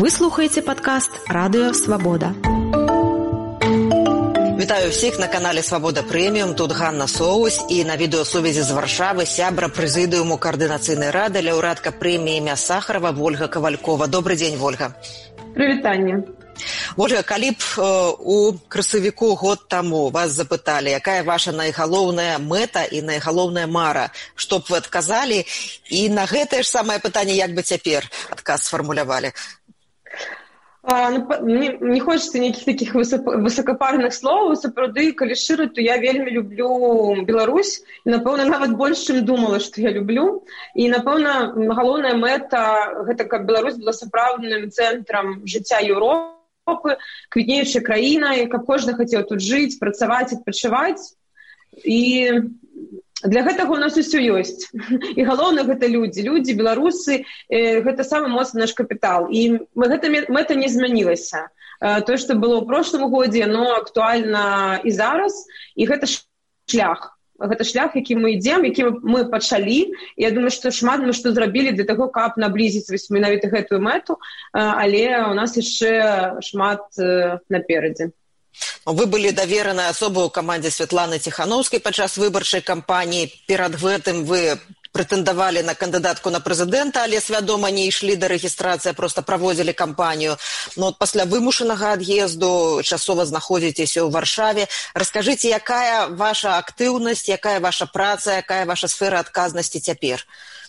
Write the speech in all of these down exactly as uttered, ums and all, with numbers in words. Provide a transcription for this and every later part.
Вы слухаеце падкаст «Радыё Свабода». Вітаю ўсіх на канале «Свабода Прэміум». Тут Ганна Соус і на відэасувязі з Варшавы сябра прэзідыуму Каардынацыйнай рады, лаўрэатка прэміі імя Сахарова Вольга Кавалькова. Добры дзень, Вольга. Прывітанне. Вольга, калі б э, у красавіку год таму вас запыталі, якая ваша найгалоўная мэта і найгалоўная мара, што б вы адказалі, і на гэтае ж самае пытанне, як бы цяпер адказ сфармулявалі? А, ну, мне не хочется никаких таких высокопарных слов. Сапраўды, калі шчыра, то я вельмі люблю Беларусь. І, напэўна, нават больш, чым думала, што я люблю. І, напэўна, галоўная мэта – гэта каб Беларусь была сапраўдным цэнтрам жыцця Еўропы, квітнеючай краінай, каб кожны хацеў тут жыць, працаваць, адпачываць. І для гэтага у нас усё ёсць. І галоўна гэта людзі. Людзі, беларусы, э, гэта самы моцны наш капітал. І гэта мэта не змянілася. Э, тое, што было ў прошлым годзе, но актуальна і зараз. І гэта шлях. Гэта шлях, які мы ідзем, які мы пачалі. Я думаю, што шмат мы што зрабілі для таго, каб наблізіць менавіта гэтую мэту, э, але у нас яшчэ шмат э, наперадзе. Вы былі даверанай асобай у камандзе Святланы Ціхановскай падчас выбарчай кампаніі. Перад гэтым вы прэтэндавалі на кандыдатку на прэзідэнта, але свядома не ішлі да рэгістрацыі, а проста праводзілі кампанію. Но от пасля вымушанага ад'езду часова знаходзіцеся ў Варшаве. Раскажыце, якая ваша актыўнасць, якая ваша праца, якая ваша сфера адказнасці цяпер?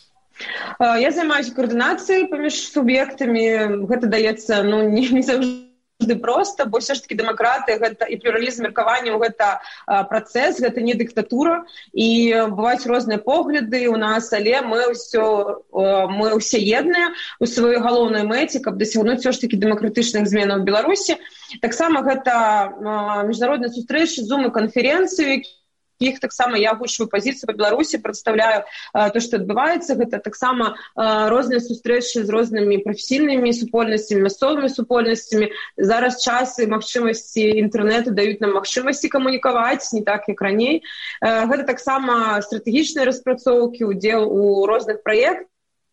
Я займаюся каардынацыяй паміж суб'ектамі. Гэта даецца, ну, не, не заўжды проста, бо ўсё ж такі дэмакратыя гэта і плюралізм меркаванняў гэта а, працэс, гэта не дыктатура, і бываюць розныя погляды у нас, але мы ўсё мы ўсе едныя у сваёй галоўнай мэце, каб дасягнуць ўсё ж такі дэмакратычных зменаў у Беларусі. Таксама гэта а, міжнародныя сустрэчы, зумы, канферэнцыі, іх таксама я агучваю пазіцыю па Беларусі, прадстаўляю а, то, што адбываецца. Гэта таксама а, розныя сустрэчы з рознымі прафесійнымі супольнасцямі, мясцовымі супольнасцямі. Зараз час і магчымасці інтэрнэту даюць нам магчымасці камунікаваць, не так, як раней. А, гэта таксама стратэгічныя распрацоўкі, удзел у розных праектах,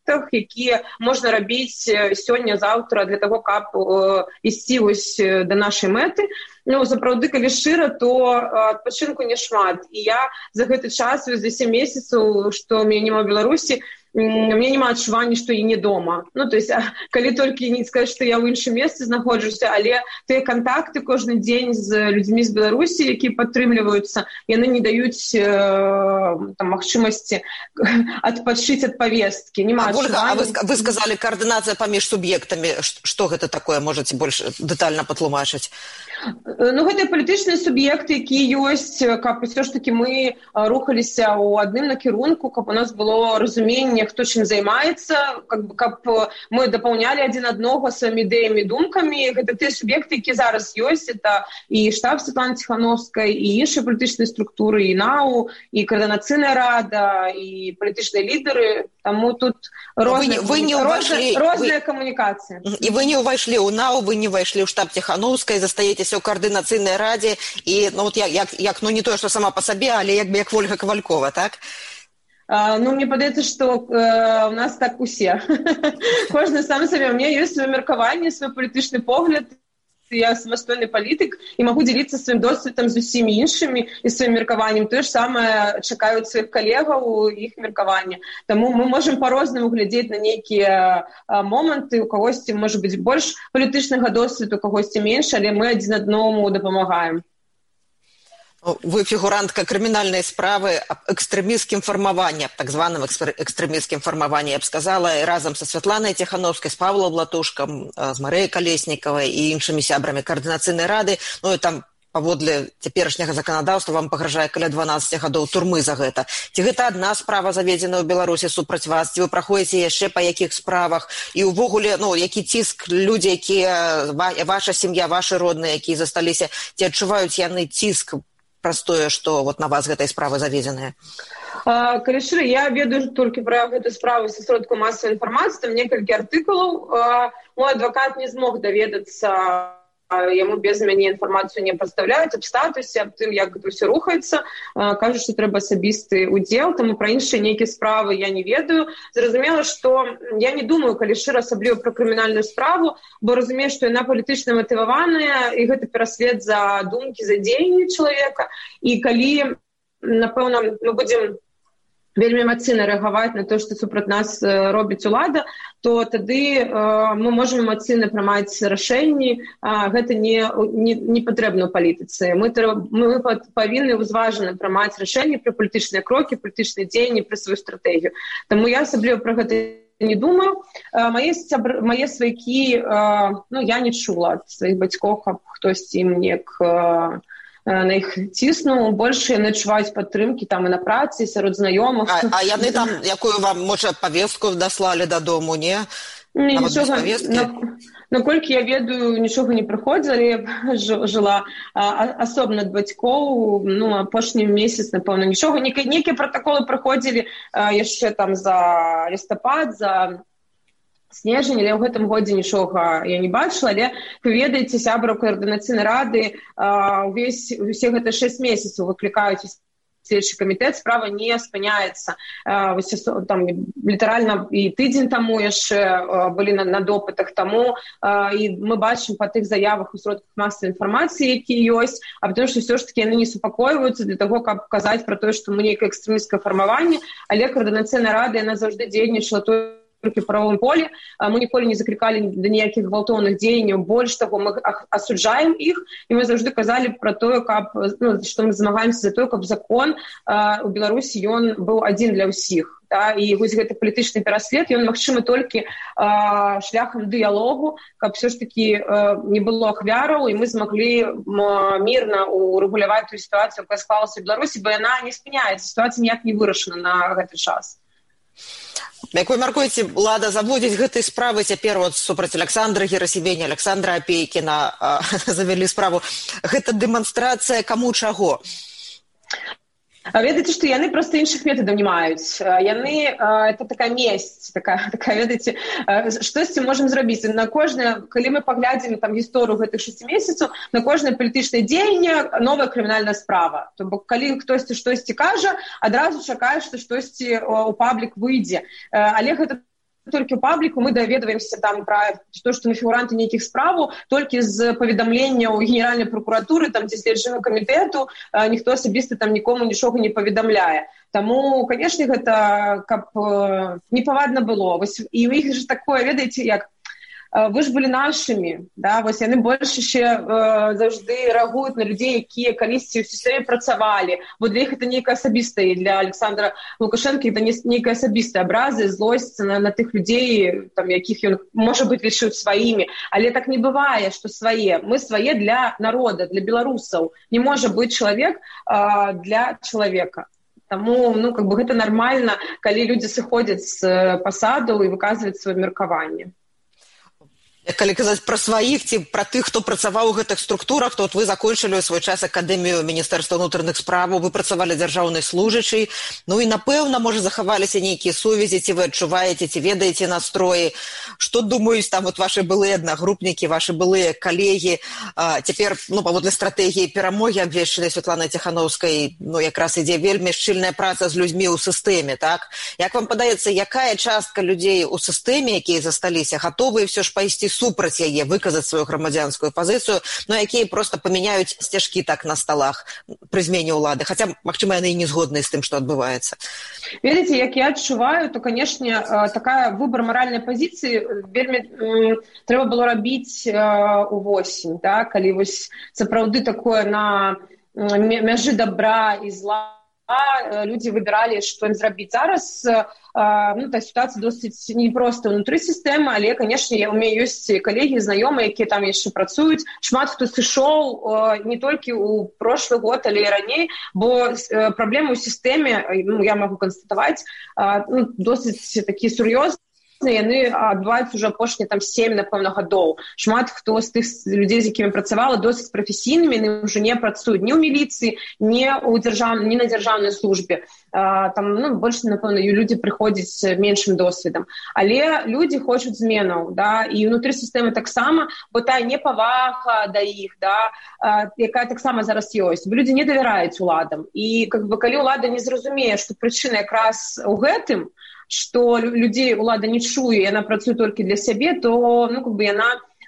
якія можна рабіць сёння-заўтра для таго, каб э, ісці вось да нашай мэты. Ну, сапраўды, калі шчыра, то адпачынку не шмат. І я за гэты час, за сем месяцаў, што мяне няма ў Беларусі, мне няма адчування, што я не дома. Ну, то есть, калі толькі не сказаць, што я ў іншым месцы знаходжуся, але тыя кантакты кожны дзень з людзьмі з Беларусі, якія падтрымліваюцца, яны не даюць э, там, магчымасці адпачыць ад павесткі. Нема адчування. А вы, вы сказалі каардынацыя паміж суб'ектамі. Што гэта такое? Можаце больш дэтальна патлумачыць? Ну, гэта палітычныя суб'екты, якія ёсць, каб усё ж такі мы рухаліся ў адным накірунку, каб у нас было разуменне, хто чым займаецца, каб, каб мы дапаўнялі адзін аднаго сваімі ідэямі, думкамі. Гэта тыя суб'екты, якія зараз ёсць. Это і штаб Святланы Ціхановскай, і іншыя палітычныя структуры, і НАУ, і Каардынацыйная рада, і палітычныя лідары. Таму тут розныя, вы не, вы не розныя, увайшлі, розныя вы... камунікацыі. І вы не ўвайшлі ў НАУ, вы не ўвайшлі ў штаб Ціхановскай, застаецеся ў Каардынацыйнай радзе, і ну, от, як, як, ну не тое, што сама па сабе, але як бы як Вольга Кавалькова, так? Uh, ну, мне падаецца, што uh, у нас так усе. Кожны сам сабе. У меня ёсць сваё меркаванне, свой палітычны погляд. Я самастойны палітык і магу дзяліцца сваім досведам з усімі іншымі і сваім меркаваннем. Тое ж самае чакаюць сваіх калегаў іх меркавання. Таму мы можам па-рознаму глядзець на нейкія а, моманты. У кагосьці можа быць больш палітычнага досведу, у кагосьці менш, але мы адзін аднаму дапамагаем. Вы фігурантка крымінальнай справы аб экстрэмісцкім фармаванні, так званым экстрэмісцкім фармаванні, я б сказала, разам са Святланай Ціхановскай, з Павлом Латушкам, з Марыяй Калеснікавай і іншымі сябрамі Каардынацыйнай рады. Ну і там паводле цяперашняга заканадаўства вам пагражае каля дванаццаць гадоў турмы за гэта. Ці гэта адна справа заведзена ў Беларусі супраць вас? Ці вы праходзіце яшчэ па якіх справах? І ўвогуле, ну, які ціск людзі, якія ваша сям'я, вашы родныя, якія засталіся, ці адчуваюць яны ціск простое, што вот на вас гэтай справы заведзеныя? Uh, калі шчыра, я ведаю толькі пра гэту справу са сродкаў масавай інфармацыі, там некалькі артыкулаў. Uh, мой адвакат не змог даведацца яму без мяне інфармацыю не прадстаўляюць аб статусе, аб тым, як гэта ўсё рухаецца, кажуць, што трэба асабісты удзел, таму пра іншыя нейкія справы я не ведаю. Зразумела, што я не думаю, калі шчыра, асабліва пра крымінальную справу, бо разумею, што яна палітычна матываваная, і гэта пераслед за думкі, за дзеянні чалавека. І калі, напэўна, мы будзем вельмі эмацыйна рэагаваць на то, што супраць нас робіць улада, то тады э, мы можам эмацыйна прымаць рашэнні, а гэта не, не, не патрэбна ў палітыцы. Мы, мы павінны ўзважана прымаць рашэнні пра палітычныя крокі, палітычныя дзеянні, пра сваю стратэгію. Таму я асабліва пра гэта не думаю. Мае, сябр... Мае сваякі, э, ну, я не чула ад сваіх бацькоў, каб хтосьці ім неяк э, на іх ціснуў, больш яны адчуваюць падтрымкі там і на працы, сярод знаёмых. А, а яны там, якую вам, можа, павестку даслалі дадому, не? Не, нічога, на, наколькі я ведаю, нічога не прыходзілі, жыла а, асобна ад бацькоў, ну, апошні месяц, напэўна, нічога, нейкія пратаколы прыходзілі а, яшчэ там за лістапад, за снежань, але ў гэтым годзе нічога я не бачыла, але вы ведаеце, сябраў каардынацыйнай рады увесь, усе гэта шэсць месяцаў выклікаюць следчы камітэт, справа не спыняецца. Там літаральна і тыдзень таму яшчэ былі на, на допытах таму, і мы бачым па тых заявах у сродках масавай інфармацыі, якія ёсць, а потому што ўсё ж такі яны не супакойваюцца для таго, каб казаць пра тое, што мы нейкае экстрэмісцкае фармаванне, але каардынацыйная рада, яна заўжды дзейнічала той в правовом поле. Мы ніколі не закликали до ніяких гвалтовных дзеянняў. Больш таго, мы асуджаем іх, і мы заўжды казалі пра тое, каб, ну, што мы змагаемся за тое, каб закон а, у Беларусі ён быў адзін для ўсіх. Да? І вось гэты палітычны пераслед, ён магчымы толькі а, шляхам дыялогу, каб все ж таки а, не было ахвяраў, і мы змаглі м, мірна урэгуляваць ту сітуацыю, якая склалася ў Беларусі, бо яна не спыняецца, сітуацыя ніяк не вырашана на гэты час. Як вы мяркуеце, улада заводзіць гэтай справы цяпер вот супраць Александра Герасимени, Александра Апейкіна завялі справу. Гэта дэманстрацыя каму чаго? А ведаеце, што яны проста іншых метадаў не маюць. Яны, это такая месть, такая, такая, ведаеце, штосьці можам зрабіць. На кожнае, калі мы паглядзім там гісторыю гэтых шэсці месяцаў, на кожнае палітычнае дзеянне новая крымінальная справа. То бок, калі хтосьці штосьці кажа, адразу чакае, што штосьці у паблік выйдзе. Але гэта толькі ў пабліку мы даведваемся там пра то, што на фігуранты нейкіх справаў толькі з паведамленняў генеральнай прокуратуры, там ці следчага камітэту, ніхто асабіста там нікому нічога не паведамляе. Таму, канешне, гэта каб непавадна было. Вось, і ў іх ж такое, ведаеце, як вы ж былі нашымі, да? Вось яны больш яшчэ э, заўжды рэагуюць на людзей, якія калісьці ў сістэме працавалі. Бо для іх гэта нейкая асабістая, для Александра Лукашэнка гэта нейкая асабістая абразы, злосць на, на тых людзей, там, якіх ён, можа быць, лічыў сваімі. Але так не бывае, што свае. Мы свае для народа, для беларусаў. Не можа быць чалавек э, для чалавека. Таму, ну, как бы гэта нармальна, калі людзі сыходзяць з пасадаў і выказваюць сваё меркаванне. Калі казаць пра сваіх ці пра тых, хто працаваў у гэтых структурах, то вот вы закончылі ў свой час акадэмію Міністэрства ўнутраных справаў, вы працавалі дзяржаўнай служачай, ну і напэўна, можа, захаваліся нейкія сувязі, ці вы адчуваеце, ці ведаеце настроі, што думаюць там вот ваши былыя аднагрупнікі, ваши былыя калегі, а, цяпер, ну, паводле стратэгіі перамогі абвешчанай Святланай Ціхановскай, ну, якраз ідзе вельмі шчыльная праца з людзьмі ў сістэме, так? Як вам падаецца, якая частка людзей у сістэме, якія засталіся, гатовыя ўсё ж пайсці супраць яе, выказаць сваю грамадзянскую пазіцыю, но якія проста памяняюць сцяжкі так на сталах пры змене ўлады, хаця, магчыма, яны і не згодныя з тым, што адбываецца. Ведаеце, як я адчуваю, то, канешне, такая выбор маральнай пазіцыі вельмі трэба было рабіць увосень, да? Калі вось сапраўды такое на мяжы добра і зла людзі выбіралі, што ім зрабіць. Зараз ну, та сітуацыя досыць непроста ўнутры сістэмы, але, канешне, у мяне ёсць калегі, знаёмыя, якія там яшчэ працуюць. Шмат хто сышоў не толькі ў прошлы год, але і раней, бо праблемы ў сістэме, ну, я магу канстатаваць, ну, досыць такі сур'ёзныя, яны адбываюцца ўжо апошнія там сем, напэўна, гадоў. Шмат хто з тых людзей, з якімі працавала, досыць прафесійнымі, яны ўжо не працуюць ні ў міліцыі, ні ў дзяржаўнай, ні на дзяржаўнай службе. А, там, ну, больш, напэўна, людзі прыходзяць меншым досведам. Але людзі хочуць зменаў, да, і ўнутры сістэмы таксама, бо тая непавага да іх, да, а, якая таксама зараз ёсць. Бо людзі не давяраюць уладам. І, как бы, калі ўлада не зразумее, што прычына якраз у гэтым, што людзей улада не чуе, яна працуе толькі для сябе, то, ну, как бы, яна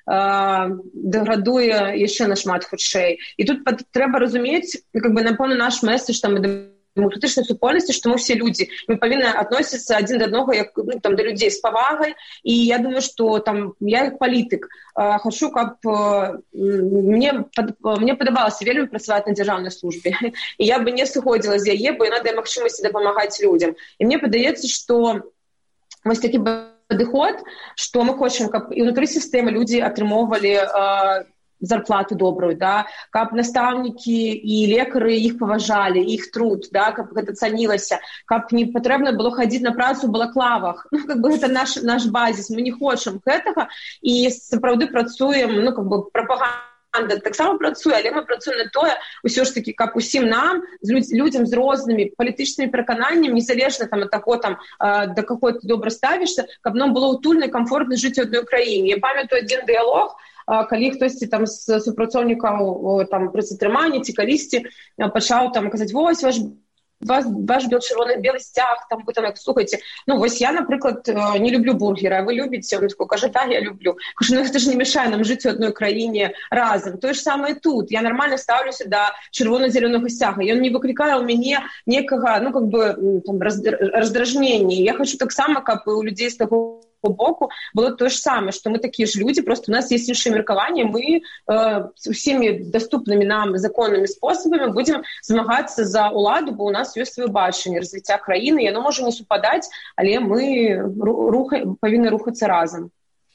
э, дэградуе яшчэ нашмат хутчэй. І тут трэба разумець, как бы, напэўна, наш месседж там дэмакратычнай супольнасці, што мы все людзі, мы павінны адносіцца адзін да аднаго, як, ну, там, да людзей з павагай, і я думаю, што там я як палітык э, хачу, каб э, мне, пад, мне падабалася вельмі працаваць на дзяржаўнай службе, і я бы не сыходзіла з яе, бо яна дае магчымасці дапамагаць людзям. І мне падаецца, што вось такі падыход, што мы хочам, каб і ўнутры сістэмы людзі атрымоўвалі э, зарплату добрую, да, каб настаўнікі і лекары іх паважалі, іх труд, да, каб гэта цанілася, каб не патрэбна было хадзіць на працу ў балаклавах. Ну, как бы гэта наш, наш базіс, мы не хочам гэтага, і сапраўды працуем, ну, как бы прапаганда таксама працуе, але мы працуем на тое, усё ж такі, каб усім нам, людзям з рознымі палітычнымі перакананнямі, незалежна там ад таго, там, да какой ты добра ставішся, каб нам было утульна і камфортна жыць у адной краіне. Я памятаю адзін дыялог, калі хтосьці там з супрацоўнікаў там пры затрыманні ці калісьці пачаў там казаць: вось ваш ваш, ваш бел-чырвоны белы сцяг, там, вы там, як, слухайте, ну, вось я, напрыклад, не люблю бургеры, а вы любіце? Он такой кажа: да, я люблю. Кажу: ну, гэта ж не мешае нам жыць у адной краіне разам. Тое ж самае тут. Я нармальна ставлюся да чырвона-зелёнага сцяга. Ён не выклікае ў мяне некага, ну, как бы, там, раздражнення. Я хочу таксама, каб у людзей з таго боку было тое ж самае, што мы такія ж людзі, просто у нас есть іншае меркаванне, мы э, усімі даступнымі нам законнымі спосабамі будзем змагацца за ўладу, бо у нас ёсць сваё бачанне развіцця краіны, яно можа не супадаць, але мы руха, павінны рухацца разам.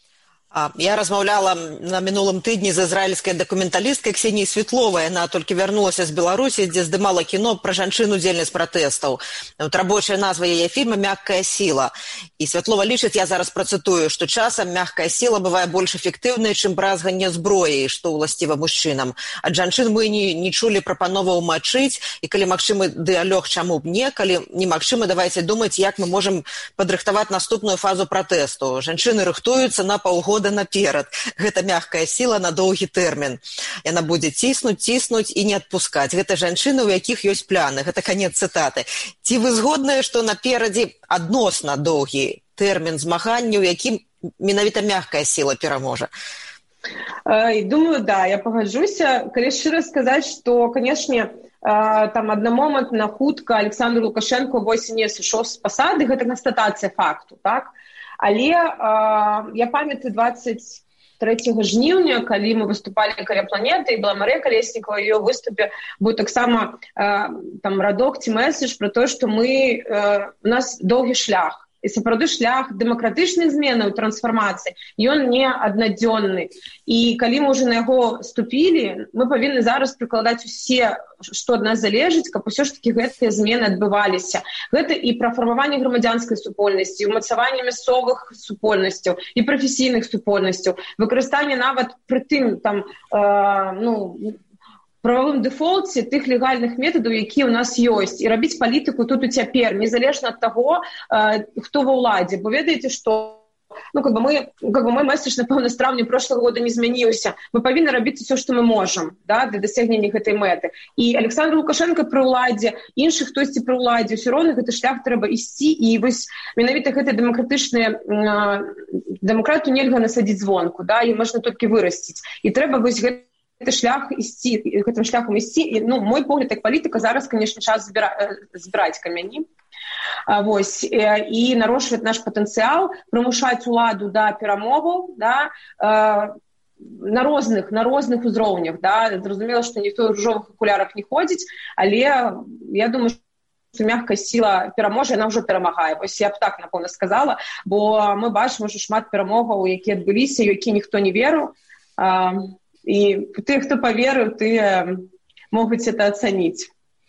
Я размаўляла на мінулым тыдні з ізраільскай дакументалісткай Ксеніяй Святловай. Яна толькі вярнулася з Беларусі, дзе здымала кіно пра жанчын удзельніц пратэстаў. Рабочая назва яе фільма «Мягкая сила». І Святлова лічыць, я зараз працытую, што часам мягкая сила бывае больш эфектыўнай, чым бразганне зброяй, што ўласціва мужчынам. Ад жанчын мы не, не чулі прапановаў мачыць, і калі магчымы дыялог, чаму б не, калі немагчыма, давайце думаць, як мы можам падрыхтаваць наступную фазу пратэсту. Жанчыны рыхтуюцца на паўгода наперад. Гэта мягкая сила на доўгі тэрмін. Яна будзе ціснуць, ціснуць і не адпускаць. Гэта жанчыны, у якіх ёсць пляны. Гэта канец цытаты. Ці вы згодныя, што наперадзе адносна доўгі тэрмін змагання, у якім менавіта мягкая сила пераможа? Думаю, да, я пагаджуся. Калі шчыра сказаць, што, канешне, там аднамомантна хутка Александр Лукашенко восенне сышоў з пасады, гэта канстатацыя факту, так? Але э, я памятаю двадцать трэцяга жніўня, калі мы выступалі каля планеты, і была Марыя Калеснікова, ў яе выступе быў таксама э, там радок ці месседж пра тое, што мы, э, у нас доўгі шлях. І сапраўды шлях дэмакратычных зменаў, трансфармацыі, ён не аднадзённы. І калі мы ўжо на яго ступілі, мы павінны зараз прыкладаць усе, што ад нас залежыць, каб усё ж такі гэтыя змены адбываліся. Гэта і пра фармаванне грамадзянскай супольнасці, ўмацаванне мясцовых супольнасцяў і прафесійных супольнасцяў, выкарыстанне нават пры тым, там, э, ну, прававым дэфолце тых легальных метадаў, якія ў нас ёсць, і рабіць палітыку тут і цяпер, незалежна ад таго, э, хто ва ўладзе. Бо ведаеце, што ну, как бы мы, как бы мой месседж, напэўна, з траўня прошлого года не змяніўся. Мы павінны рабіць усё, што мы можам, да, для дасягнення гэтай мэты. І Александр Лукашенко пры ўладзе, іншы хтосьці пры ўладзе, ўсё роўна гэты шлях трэба ісці, і вось менавіта гэтыя дэмакратычныя э, дэмакрату нельга насадзіць звонку, да, і можна толькі вырасціць. І трэба вось гэта гэты шлях ісці, гэтым шляхам ісці. І, ну, мой погляд, як палітыка, зараз, конечно, час збіра... збіраць камяні. А, вось, і нарошваць наш патэнцыял, прымушаць уладу да перамоваў, да, э, на розных, на розных узроўнях, да. Зразумела, што ніхто ў ружовых акулярах не ходзіць, але я думаю, што мягкая сила пераможа, яна ўжо перамагае. Вось я б так, напэўна, сказала, бо мы бачым ўжо шмат перамогаў, якія адбыліся, які ніхто не верыў. А, і тыя, хто паверыў, тыя могуць это ацаніць.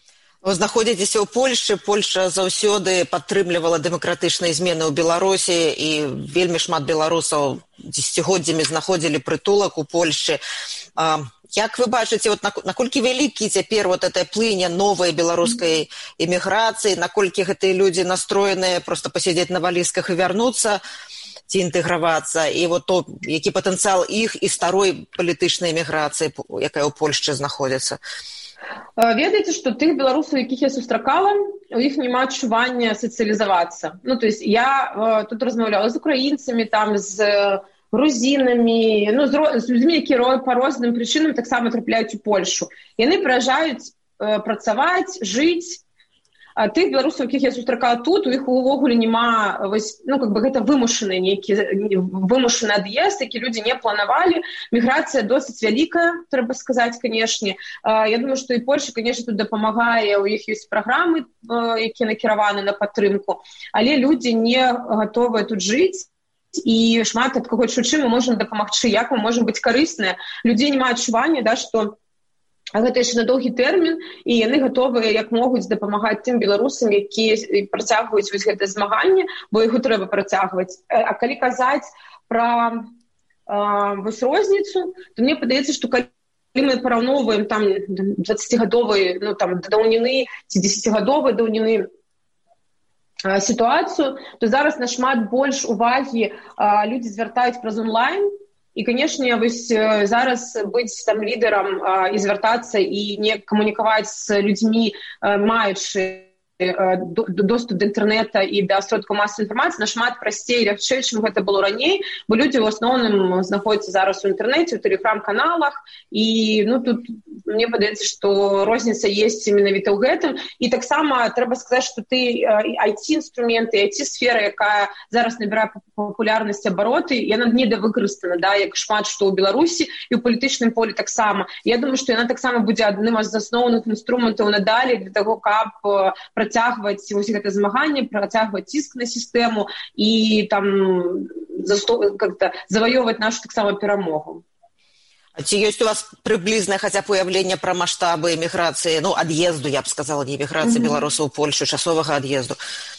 Вы знаходзіцеся ў Польшчы. Польша заўсёды падтрымлівала дэмакратычныя змены ў Беларусі, і вельмі шмат беларусаў дзесяцігоддзямі знаходзілі прытулак у Польшчы. Як вы бачыце, вот, наколькі вялікі цяпер вот эта плыня новай беларускай эміграцыі, наколькі гэтыя людзі настроеныя проста пасядзець на валізках і вярнуцца, ці інтэгравацца, і вот то, які патэнцыял іх і старой палітычнай эміграцыі, якая ў Польшчы знаходзіцца? Ведаеце, што тых беларусаў, якіх я сустракала, у іх няма адчування сацыялізавацца. Ну, то есть я тут размаўляла з украінцамі, там, з грузінамі, ну, з людзьмі, якія па розным прычынам таксама трапляюць у Польшу. Яны прыязджаюць працаваць, жыць. А тых беларусаў, якіх я сустракала тут, у іх увогуле няма, ну, как бы гэта вымушаны нейкі вымушаны ад'езд, які людзі не планавалі. Міграцыя досыць вялікая, трэба сказаць, канешне. Я думаю, што і Польша, канешне, тут дапамагае, у іх ёсць праграмы, якія накіраваны на падтрымку, але людзі не гатовыя тут жыць, і шмат ад каго чым мы можам дапамагчы, як мы можам быць карысныя. Людзей няма адчування, да, што а гэта яшчэ на доўгі тэрмін, і яны гатовыя, як могуць, дапамагаць тым беларусам, якія працягваюць вось гэтае змаганне, бо яго трэба працягваць. А калі казаць пра вось розніцу, то мне падаецца, што калі мы параўноўваем там дваццацігадовай, ну там даўніны ці дзесяцігадовай даўніны сітуацыю, то зараз нашмат больш увагі людзі звяртаюць праз онлайн. І, канешне, вось зараз быць там лідарам а, і звяртацца і не камунікаваць з людзьмі, а, маючы а, доступ да інтэрнэта і да сродкаў масавай інфармацыі нашмат прасцей і лягчэй, чым гэта было раней, бо людзі ў асноўным знаходзяцца зараз у інтэрнэце, у тэлеграм-каналах, і ну, тут мне падаецца, што розніца ёсць менавіта ў гэтым. І таксама трэба сказаць, што ты ай ти-інструменты, ай ти-сфера, якая зараз набірае папулярнасць, абароты, яна недавыкарыстана, да, як шмат што ў Беларусі і ў палітычным полі таксама. Я думаю, што яна таксама будзе адным з асноўных інструментаў надалей для таго, каб працягваць вось гэта змаганне, працягваць ціск на сістэму і там заваёваць нашу таксама перамогу. А ці ёсць у вас прыблізнае хаця б уяўленне пра маштабы эміграцыі, ну, ад'езду, я б сказала, не эміграцыі mm-hmm. беларусаў у Польшу, часовага ад'езду?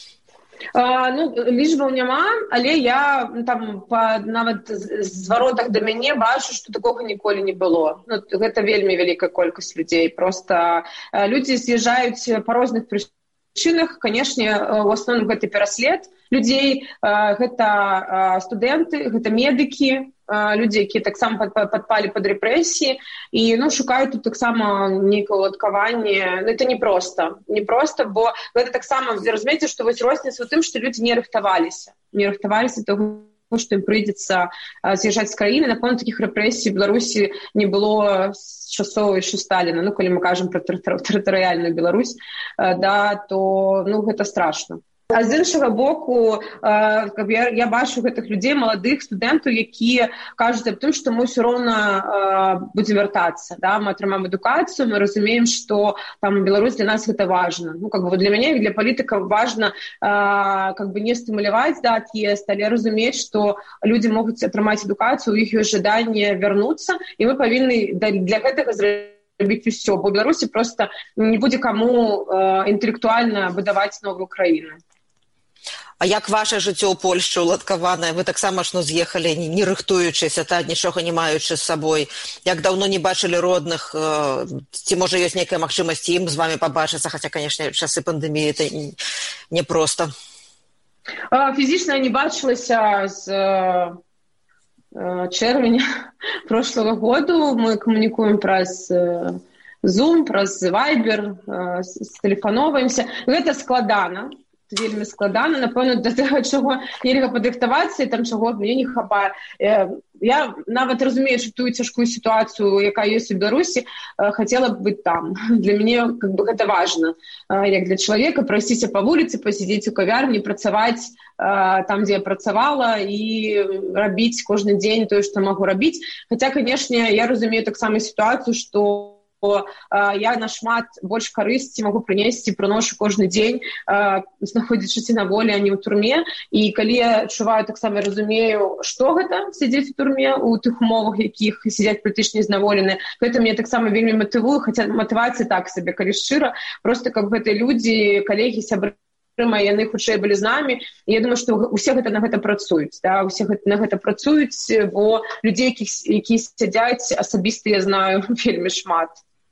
Uh, ну, лічбаў няма, але я там па нават зваротах да мяне бачу, што такога ніколі не было. Ну, гэта вельмі вялікая колькасць людзей. Проста uh, людзі з'язджаюць па розных прычынах. Канешне, у асноўным гэта пераслед людзей, uh, гэта uh, студэнты, гэта медыкі, людзі, якія таксама падпалі пад рэпрэсіі, і ну, шукаюць тут таксама нейкае уладкаванне. Гэта непроста. Непроста, бо гэта таксама, разумееце, што вось розніца ў тым, што людзі не рыхтаваліся. Не рыхтаваліся того, што ім прыйдзецца з'язджаць з краіны. Наконт такіх рэпрэсій в Беларусі не было з часоў яшчэ Сталіна. Ну, калі мы кажам пра тэрытарыяльную Беларусь, да, то ну, гэта страшна. А з іншага боку, я, я бачу гэтых людзей, маладых студэнтаў, якія кажуць аб тым, што мы ўсё роўна будзем вяртацца. Да? Мы атрымаем адукацыю, мы разумеем, што там Беларусь для нас гэта важна. Ну, как бы, для мяне, для палітыкаў важна как бы, не стымуляваць да, ад'езд, але разумець, што людзі могуць атрымаць адукацыю, у іх ёсць жаданне вярнуцца, і мы павінны для гэтага зрабіць усё, бо ў Беларусі проста не будзе каму інтэлектуальна будаваць новую краіну. А як ваше жыццё ў Польшчы уладкаванае? Вы таксама ж ну, з'ехалі, не, не рыхтуючыся, та, нічога не маючы з сабой. Як даўно не бачылі родных? Э, ці, можа, ёсць нейкая магчымасць ім з вамі пабачыцца, хаця, канешне, часы пандэміі это непроста. Фізічна я не бачылася з э, чэрвеня прошлого году. Мы камунікуем праз э, Zoom, праз Viber, э, тэлефановаемся. Гэта складана. Вельмі складана, напэўна, да таго, чаго нельга падрыхтавацца і там чаго мне не хапае. Я нават разумею, што тую цяжкую сітуацыю, якая ёсць у Беларусі, хацела б быць там. Для мяне как бы, гэта важна. Як для чалавека прайсціся па вуліцы, пасядзець у кавярні, працаваць там, дзе я працавала, і рабіць кожны дзень тое, што магу рабіць. Хаця, канешне, я разумею таксама сітуацыю, што я нашмат больш карысці магу прынесці, прыношу кожны дзень, знаходзячыся на волі, а не ў турме. І калі я адчуваю, таксама разумею, што гэта сядзець у турме у тых умовах, якіх сядзяць палітычна зняволены, гэта мне таксама вельмі матывуе, хаця матывацыя так сабе, калі шчыра, проста каб гэтыя людзі, калегі, сябры, яны хутчэй былі з намі. І я думаю, што усе гэта на гэта працуюць, да? Усе гэта, на гэта працуюць, бо людзей, якія сядзяць, асабіста я знаю вельмі шмат.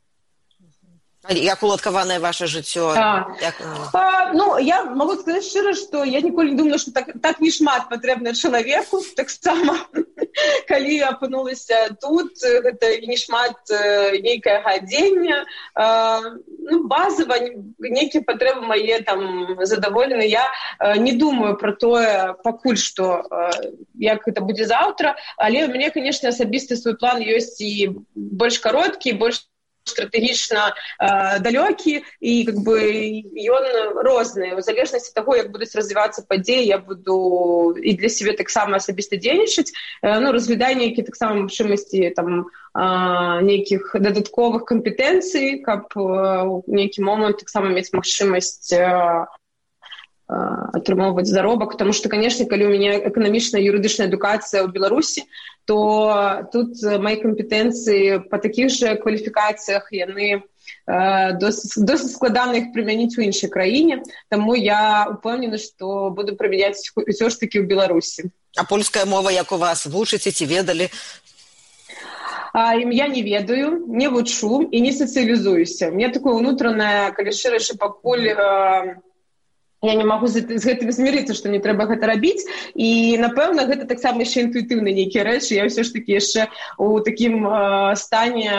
Як уладкаванае ваше жыццё? А, Як... а, ну, я могу сказаць шчыра, што я ніколі не думала, што так, так не шмат патрэбна чалавеку. Таксама, калі я апынулася тут, гэта не шмат нейкае гадзення. Ну, базава, нейкія патрэбы мае там задаволены. Я не думаю пра тое пакуль што, як гэта будзе заўтра, але у мяне, канешне, асабісты свой план ёсць і больш кароткі, і больш стратэгічна э, далёкі, і как бы ён розны. У залежнасці ад таго, як будуць развівацца падзеі, я буду і для сябе таксама асабіста дзейнічаць, э, ну, разглядаць нейкія таксама магчымасці там э, нейкіх дадатковых кампетэнцый, каб э, у нейкі момант таксама мець магчымасць э, атрымоўваць заробак, потому что, конечно, калі у меня эканамічная юрыдычная адукацыя ў Беларусі, то тут мои компетенции по таких же квалификациях, яны э, досыць, досыць складана их применить у іншай краіне, тому я упэўнена, что буду применять все ж таки ў Беларусі. А польская мова, як у вас, вучыце ці ведалі? А, я не ведаю, не вучу і не сацыялізуюся. У меня такое унутранае, калі шчыра, пакуль э, я не магу з, з гэтым змірыцца, што мне трэба гэта рабіць, і, напэўна, гэта таксама яшчэ інтуітыўна нейкія рэчы. Я ўсё ж такі яшчэ ў такім э, стане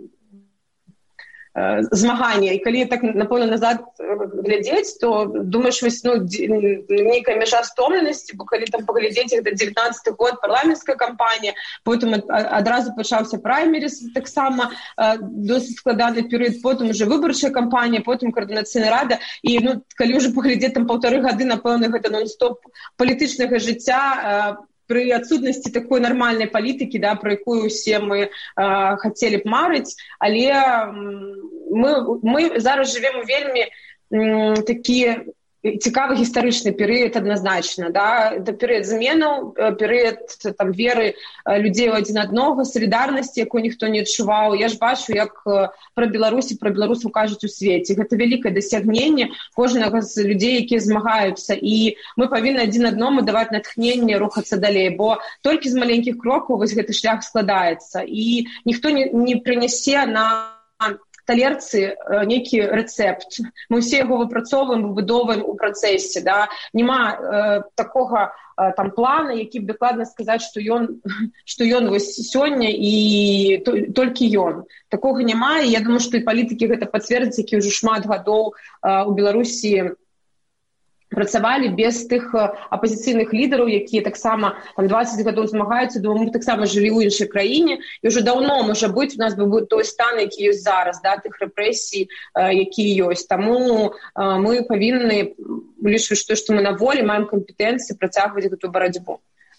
э, змагання. І калі так, напэўна, назад глядзець, то думаеш, вось, ну, нейкая мяжа стомленасці, бо калі там паглядзець, гэта дзевятнаццаты год, парламенцкая кампанія, потым ад, адразу пачаўся праймеріс, таксама э, досыць складаны перыяд, потым уже выбарчая кампанія, потым коордынацыйная рада, і, ну, калі ўжо паглядзець там паўтары гады, напэўна, гэта нон-стоп палітычнага жыцця, э, пры адсутнасці такой нармальнай палітыкі, да, про якую усе мы э, хацелі б марыць, але мы, мы зараз жывем у вельмі м, такі цікавы гістарычны перыяд адназначна, да, это перыяд зменаў, перыяд там веры людзей у адзін аднаго, салідарнасці, якой ніхто не адчуваў. Я ж бачу, як пра Беларусі, пра беларусаў кажуць у свеце. Гэта вялікае дасягненне кожнага з людзей, якія змагаюцца, і мы павінны адзін аднаму даваць натхненне рухацца далей, бо толькі з маленькіх крокаў вось гэты шлях складаецца, і ніхто не, не прынясе на талерцы нейкі рэцэпт. Мы ўсе яго выпрацоўваем, выбудоўваем у працэсе. Да? Нема э, такога э, там плана, які б дакладна сказаць, што ён, што ён вось сёння і то, толькі ён. Такога няма, і я думаю, што і палітыкі гэта пацвердзяць, які ўжо шмат гадоў э, у Беларусі працавалі без тых апазіцыйных лідараў, якія таксама там дваццаць гадоў змагаюцца. Думаю, мы таксама жылі ў іншай краіне, і ўжо даўно можа быць у нас бы быў той стан, які ёсць зараз, да, тых рэпрэсій, якія ёсць. Таму мы павінны улічваць, што, што мы на волі маем кампетэнцыі працягваць гэту барацьбу.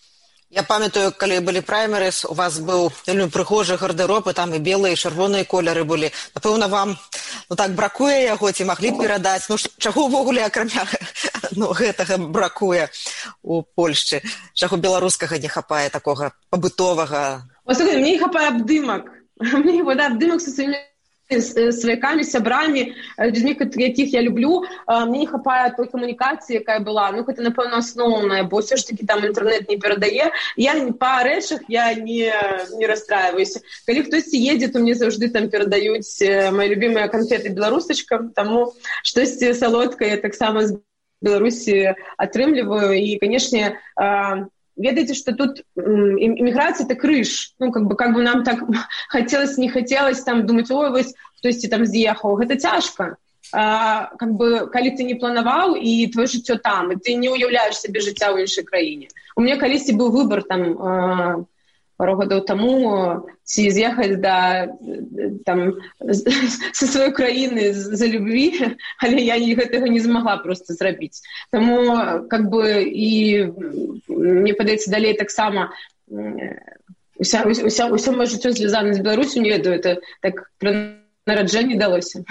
Я памятаю, калі былі праймерыс, у вас быў вельмі прыгожы гардэроб, і там і белыя, і чырвоныя колеры былі. Напэўна, вам ну, так бракуе яго, ці маглі б перадаць? Ну, чаго ўвогуле, акрамя ну, гэтага бракуе у Польшчы? Чаго беларускага не хапае, такога пабытовага? О, слухай, мне не хапае абдымак. Мне вода абдымак са сваімі сваякамі, сябрамі, людзьмі, якіх я люблю. Мне не хапае той камунікацыі, якая была. Ну, гэта, напэўна, асноўная, бо ўсё ж такі там інтэрнэт не перадае. Я па рэчах я не, не расстраиваюся. Калі хтосьці едзе, то мне заўжды там перадаюць мои любімыя канфеты беларусачка, таму штосьці салодкае таксама з Беларусі атрымліваю. І, канешне, ведаеце, што тут иммиграция — это крыж. Ну, как бы, как бы нам так хотелось, не хотелось там думать, ой, вось хтосьці там з'ехаў. Гэта цяжка. А, как бы, калі ты не планаваў, і твоё жыццё там, і ты не уяўляеш сабе жыцця ў іншай краіне. У мяне калісьці быў выбар там пару гадоў таму, ці з'ехаць да, там, са сваёй краіны за любві, але я гэтага не змагла проста зрабіць. Таму, как бы, і мне падаецца далей таксама уся, уся, уся моё жыццё звязана з Беларусю, не ведаю, это так нараджэнні далося.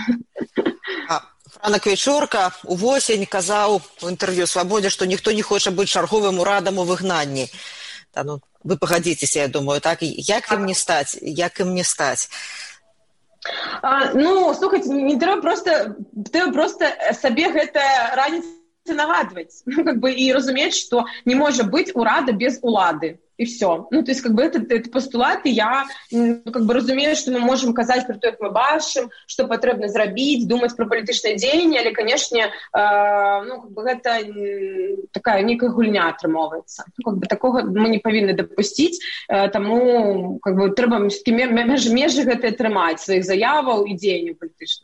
Франак Вечорка увосень казаў у інтэрв'ю «Свабодзе», што ніхто не хоча быць чарговым урадам у выгнанні. Та, ну, вы пагадзіцеся, я думаю, так? Як ім не стаць? Як ім не стаць? А, ну, слухайце, не трэба проста, трэба проста сабе гэта раніцай нагадваць. Ну, как бы, і разумець, што не можа быць урада без улады. И все. Ну, то есть, как бы, это, это постулат, и я, ну, как бы, разумею, что мы можем казаць про то, як мы бачым, что патрэбна зрабіць, думаць про палітычнае дзеянне, але, конечно, э, ну, как бы, гэта такая некая гульня атрымоўваецца. Ну, как бы, такого мы не павінны дапусціць, э, таму, как бы, трэба межы, межы гэтыя трымаць сваіх заяваў і дзеянняў палітычных.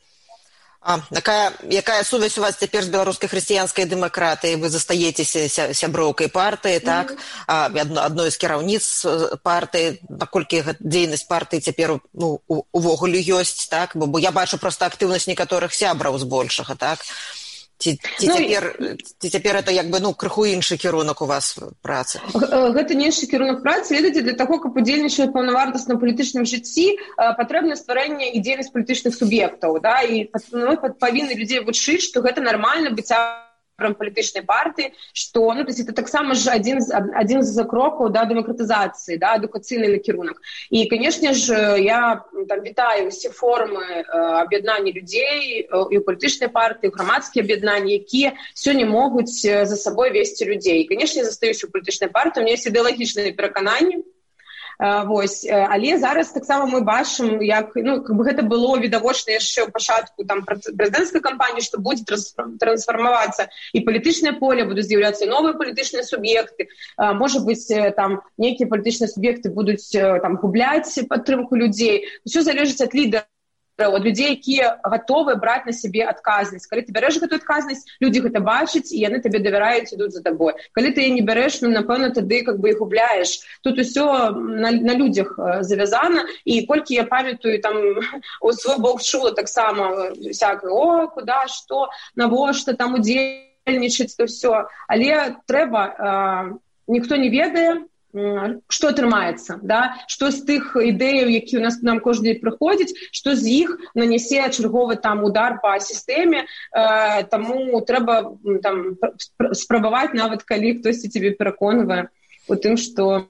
А, якая, якая сувязь у вас цяпер з беларускай хрысціянскай дэмакратыяй? Вы застаецеся ся, сяброўкай партыі, так? Mm-hmm. А, адно, адной з кіраўніц партыі, наколькі дзейнасць партыі цяпер, ну, увогуле ёсць, так? Бо, бо я бачу проста актыўнасць некаторых сябраў збольшага, так? Ці, ці, ну, цяпер, ці цяпер это як бы, ну, крыху іншы кірунак у вас працы? Гэта не іншы кірунак працы. Ведаеце, для таго, каб удзельнічаць паўнавартасна ў палітычным жыцці, патрэбна стварэнне і дзейнасць палітычных суб'ектаў, да? І мы павінны людзей вучыць, што гэта нармальна быць палітычнай партыі, што, ну, то есть это таксама ж адзін з, адзін з крокаў, да, дэмакратызацыі, да, адукацыйны накірунак. І, канешне ж, я там вітаю ўсе формы э, аб'яднання людзей э, і ў палітычнай партыі, ў грамадскія аб'яднанні, якія сёння могуць за сабой весці людзей. І, канешне, я застаюся ў палітычнай партыі, у мяне ёсць ідэалагічныя перакананні. Uh, вось. Але зараз таксама мы бачым, як, ну, как бы гэта было відавочна яшчэ ў пачатку там прэзідэнцкай кампаніі, што будзе трансфармавацца і палітычнае поле, будуць з'яўляцца новыя палітычныя суб'екты. Uh, можа быць, там нейкія палітычныя суб'екты будуць там губляць падтрымку людзей. Усё залежыць ад лідара, ад людзей, якія гатовы браць на сябе адказнасць. Калі ты бярэш гэтую адказнасць, людзі гэта бачаць, і яны табе давяраюць, ідуць за табой. Калі ты яе не бярэш, ну, напэўна, тады как бы і губляеш. Тут усё на, на людзях завязана, і колькі я памятаю, там, у свой бок чула таксама всякае, о, куда, што, навошта, там удзельнічаць, то ўсё. Але трэба, э, ніхто не ведае, што атрымаецца, да? Што з тых ідэяў, які у нас нам кожны дзень прыходзяць, што з іх нанясе чарговы там удар па сістэме, э, таму трэба там спрабаваць, нават калі хтосьці цябе пераконвае у тым, што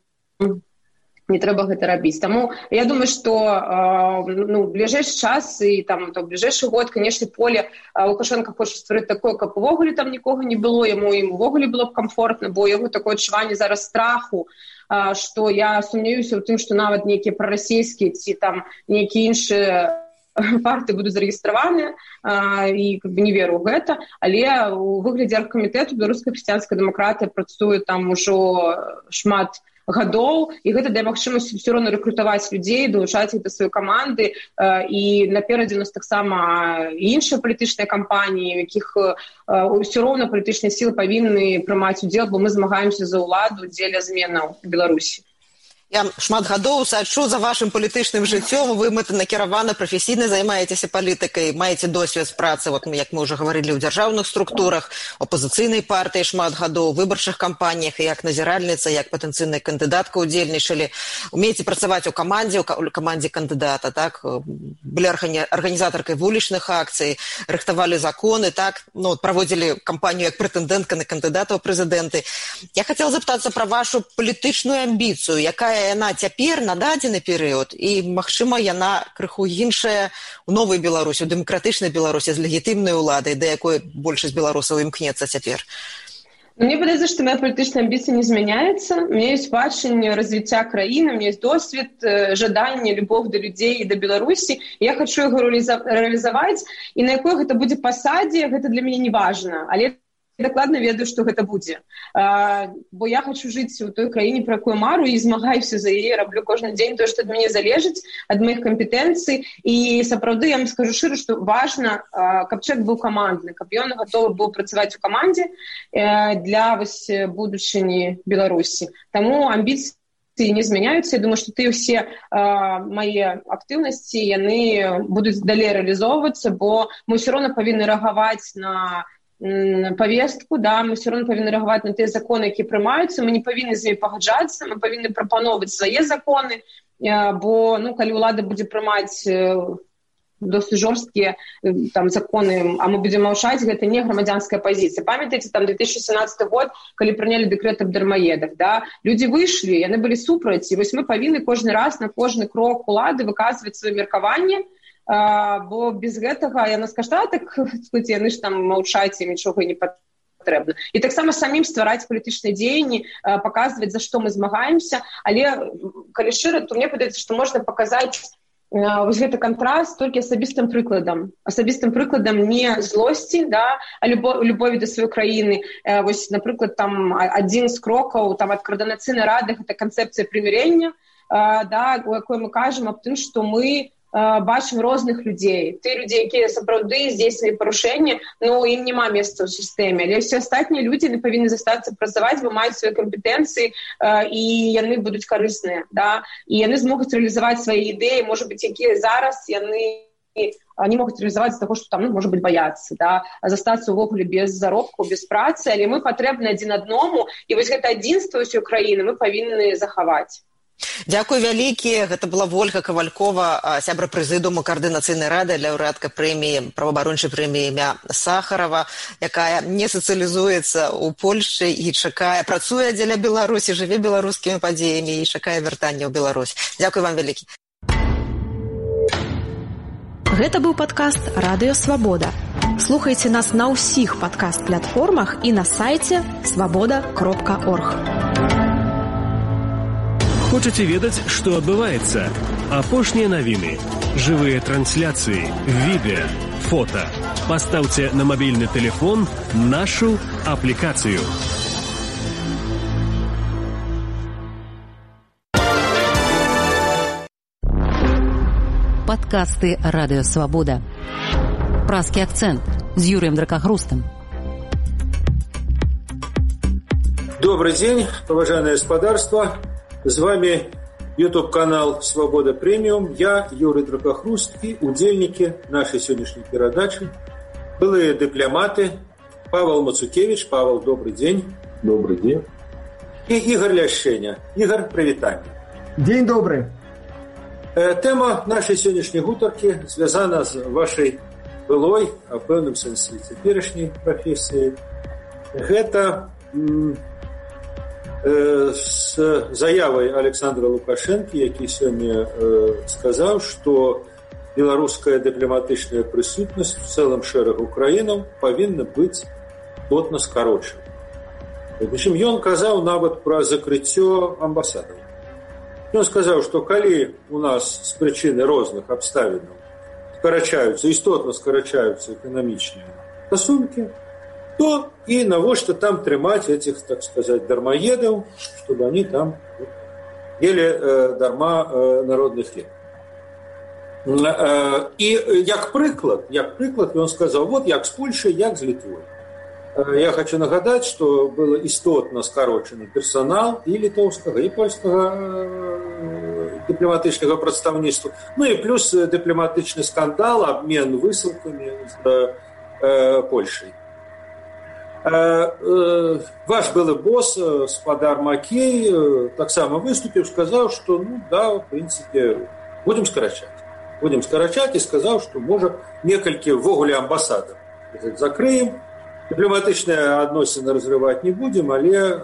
не трэба гэта рабіць. Таму я думаю, што э, ну, бліжэйшы час і там то бліжэйшы год, канешне, поле э, Лукашенко хоча стварыць такое, каб увогуле там нікога не было, яму ім увогуле было б комфортна, бо яго такое адчуванне зараз страху, э, што я сумняваюся ў тым, што нават нейкія прарасійскія ці там нейкія іншыя партыі будуць зарэгістраваныя, э, і как бы не веру ў гэта, але у выглядзе аргкамітэту беларуская хрысціянская дэмакратыя працуе там ужо шмат гадоў, і гэта дае магчымасць ўсё роўна рэкрутаваць людзей, далучаць іх да сваёй каманды, і наперадзе у нас таксама іншыя палітычныя кампаніі, у якіх ўсё роўна палітычныя сілы павінны прымаць удзел, бо мы змагаемся за ўладу дзеля зменаў у Беларусі. Я шмат гадоў сачу за вашым палітычным жыццём, вы мэтанакіравана, прафесійна займаецеся палітыкай, маеце досвед працы, вот, як мы ўжо гаварылі, ў дзяржаўных структурах, апозіцыйнай партыі шмат гадоў, выбарчых кампаніях, і як назіральніца, як патэнцыйная кандыдатка ўдзельнічалі. Умееце працаваць у камандзе, у камандзе кандыдата, так? Былі арганізатаркай вулічных акцый, рыхтавалі законы, так? Ну, праводзілі кампанію як прэтэндэнтка на кандыдата ў прэзідэнты. Я хацела запытацца пра вашу палітычную амбіцыю, якая яна цяпер на дадзены перыяд, і, магчыма, яна крыху іншая у новай Беларусі, у дэмакратычнай Беларусі, з легітымнай уладай, да якой большасць беларусаў імкнецца цяпер. Мне падаецца, што моя палітычная амбіцыя не змяняецца. У меня ёсць бачанне развіцця краіны, у меня ёсць досвед, жаданне, любоў да людзей і да Беларусі. Я хачу яго рэалізаваць, і на якой гэта будзе пасадзе, гэта для мяне не важна. Але я дакладна ведаю, што гэта будзе. А, бо я хочу жыць у той краіне, пра якую мару, і змагаюся за яе, раблю кожны дзень тое, што ад мяне залежыць, ад маіх кампетэнцый. І сапраўды я вам скажу шчыра, што важна, а, каб чалавек быў камандны, каб ён гатовы быў працаваць у камандзе э, для вось будучыні Беларусі. Таму амбіцыі не змяняюцца. Я думаю, што ты ўсе а, мае актыўнасці, яны будуць далей рэалізоўвацца, бо мы ўсё роўна павінны рэагаваць на повестку, да, мы все равно павінны рэагаваць на тыя законы, якія прымаюцца, мы не павінны з імі пагаджацца, мы павінны прапаноўваць свае законы, бо, ну, калі ўлада будзе прымаць досыць жорсткія там законы, а мы будзем маўчаць, гэта не грамадзянская пазіцыя. Памятаеце, там две тысячи семнадцатый год, калі прынялі дэкрэт аб дармаедах, да? Людзі выйшлі, яны былі супраць, і вось мы павінны кожны раз на кожны крок улады выказваць сваё меркаванне, а, бо без гэтага яна скажа, так, яны ж там маўчаць і нічога не патрэбна. І таксама самім ствараць палітычныя дзеянні, паказваць, за што мы змагаемся, але, калі шчыра, то мне падаецца, што можна паказаць вось гэты кантраст толькі асабістым прыкладам. Асабістым прыкладам не злосці, да, а любо, любові да сваёй краіны. Вось, напрыклад, там адзін з крокаў там, ад каардынацыйнай рады гэта канцэпцыя прымірэння, да, у якой мы кажам аб тым, што мы бачым розных людзей. Ты людзей, якія сапраўды здзейснілі парушэнні, ну, ім няма месца ў сістэме. Але ўсе астатнія людзі не павінны застацца працаваць, бо маюць свае кампетэнцыі, і яны будуць карысныя, да? І яны змогуць рэалізаваць свае ідэі, можа быць, якія зараз яны не могуць рэалізаваць з таго, што там, ну, можа быць, баяцца, да? Застацца ўвогуле без заробку, без працы, але мы патрэбны адзін аднаму, і вось гэта адзінства ўсёй краіны мы павінны захаваць. Дзякуй вялікі. Гэта была Вольга Кавалькова, сябра прэзідыуму каардынацыйнай рады, лаўрэатка прэміі, праваабарончай прэміі імя Сахарова, якая не сацыялізуецца ў Польшчы і чакае, працуе дзеля Беларусі, жыве беларускімі падзеямі і чакае вяртання ў Беларусь. Дзякуй вам вялікі. Гэта быў падкаст «Радыё Свабода». Слухайце нас на ўсіх падкаст-платформах і на сайце свабода кропка орг. Хочаце ведаць, што адбываецца? Апошнія навіны, жывыя трансляцыі, відэа, фота. Пастаўце на мабільны тэлефон нашу аплікацыю. Падкасты «Радыё Свабода». Празкі акцэнт з Юрыем Дракахрустам. Добрый день, уважаемое господарство. С вами YouTube-канал «Свобода премиум». Я, Юрий Дракахруст, и удельники нашей сегодняшней передачи, былые дипломаты Павел Мацукевич. Павел, добрый день. Добрый день. И Игорь Ляшеня. Игорь, привитание. День добрый. Тема нашей сегодняшней гутарки связана с вашей былой, а в певном сенсе теперешней профессией. Это с заявай Александра Лукашенко, які сёння сказаў, што беларуская дыпламатычная прысутнасць в цэлым шэрагу краінаў павінна быць плотна скарочана. Прычым ён казаў нават пра закрыццё амбасадаў. Ён сказаў, што калі у нас з прычыны розных абставінаў скарачаюцца, істотна скарачаюцца эканамічныя стасункі, то и навошта там трымаць этих, так сказать, дармоедов, чтобы они там ели э, дарма э, народный хлеб. Э, и як прыклад, як прыклад, он сказал, вот як с Польшей, як с Литвой. Э, я хочу нагадать, что было істотно скорочены персонал и литовского, и польского э, дипломатичного представительства. Ну и плюс дипломатичный скандал, обмен высылками с э, Польшей. Ваш былы босс, спадар Макей, так само выступил, сказал, что, ну да, в принципе, будем скорочать. Будем скорочать, и сказал, что может несколько ввогуле амбассадов закрыем, дипломатичные отношения разрывать не будем, але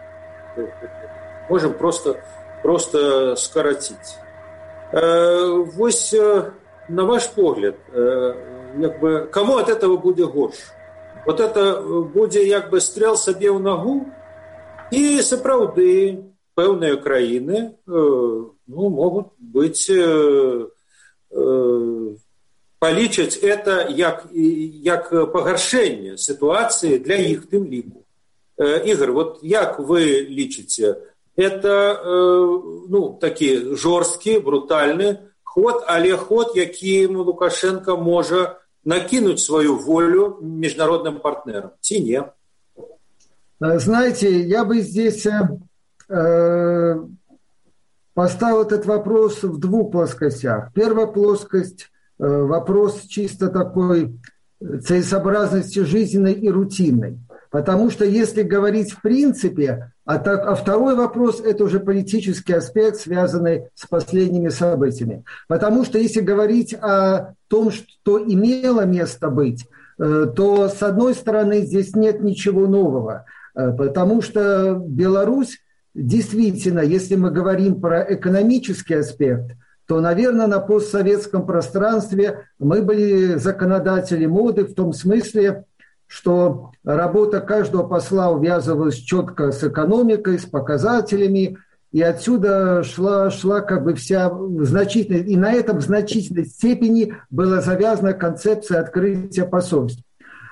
можем просто, просто скоротить. Вось, на ваш погляд, как бы, кому от этого будет горше? Вот это будзе як бы стрэл сабе ў нагу, і сапраўды пэўныя краіны э, ну, могуць быць э, э, палічаць это як, як пагаршэнне сітуацыі для іх тым ліку. Э, Ігор, вот як вы лічыце, это э, ну, такі жорсткі, брутальны ход, але ход, якім Лукашенко можа накинуть свою волю международным партнерам. Ти не. Знаете, я бы здесь э, поставил этот вопрос в двух плоскостях. Первая плоскость э, – вопрос чисто такой целесообразности жизненной и рутинной. Потому что если говорить в принципе, а, так, а второй вопрос – это уже политический аспект, связанный с последними событиями. Потому что если говорить о том, что имело место быть, то, с одной стороны, здесь нет ничего нового. Потому что Беларусь, действительно, если мы говорим про экономический аспект, то, наверное, на постсоветском пространстве мы были законодатели моды в том смысле, что работа каждого посла увязывалась четко с экономикой, с показателями, и отсюда шла, шла как бы вся значительная, и на этом в значительной степени была завязана концепция открытия посольств.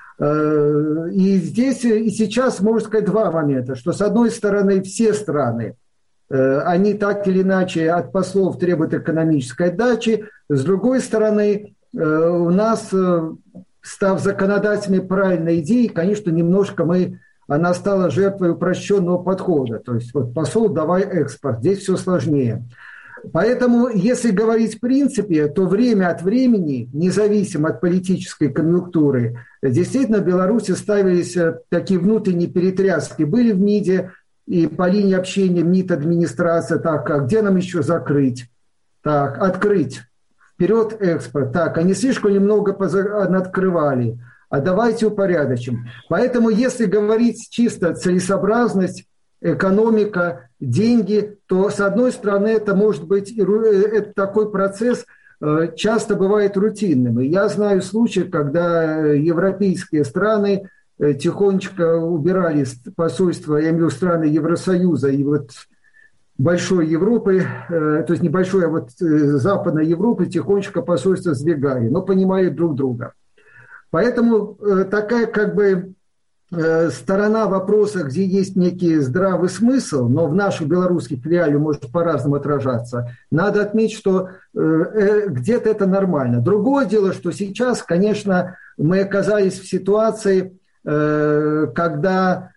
И здесь и сейчас, можно сказать, два момента, что с одной стороны все страны, они так или иначе от послов требуют экономической отдачи, с другой стороны у нас, став законодателями правильной идеи, конечно, немножко мы, она стала жертвой упрощенного подхода. То есть вот посол, давай экспорт, здесь все сложнее. Поэтому, если говорить в принципе, то время от времени, независимо от политической конъюнктуры, действительно в Беларуси ставились такие внутренние перетряски. Были в МИДе и по линии общения МИД-администрация, так, а где нам еще закрыть? Так, открыть. Вперед экспорт. Так, они слишком немного открывали. А давайте упорядочим. Поэтому, если говорить чисто целесообразность, экономика, деньги, то, с одной стороны, это может быть, это такой процесс часто бывает рутинным. И я знаю случаи, когда европейские страны тихонечко убирали посольства, я имею в виду страны Евросоюза и вот большой Европы, то есть не большой, а вот Западной Европы, тихонечко посольства сдвигали, но понимали друг друга. Поэтому такая как бы сторона вопроса, где есть некий здравый смысл, но в наших белорусских реалиях может по-разному отражаться, надо отметить, что где-то это нормально. Другое дело, что сейчас, конечно, мы оказались в ситуации, когда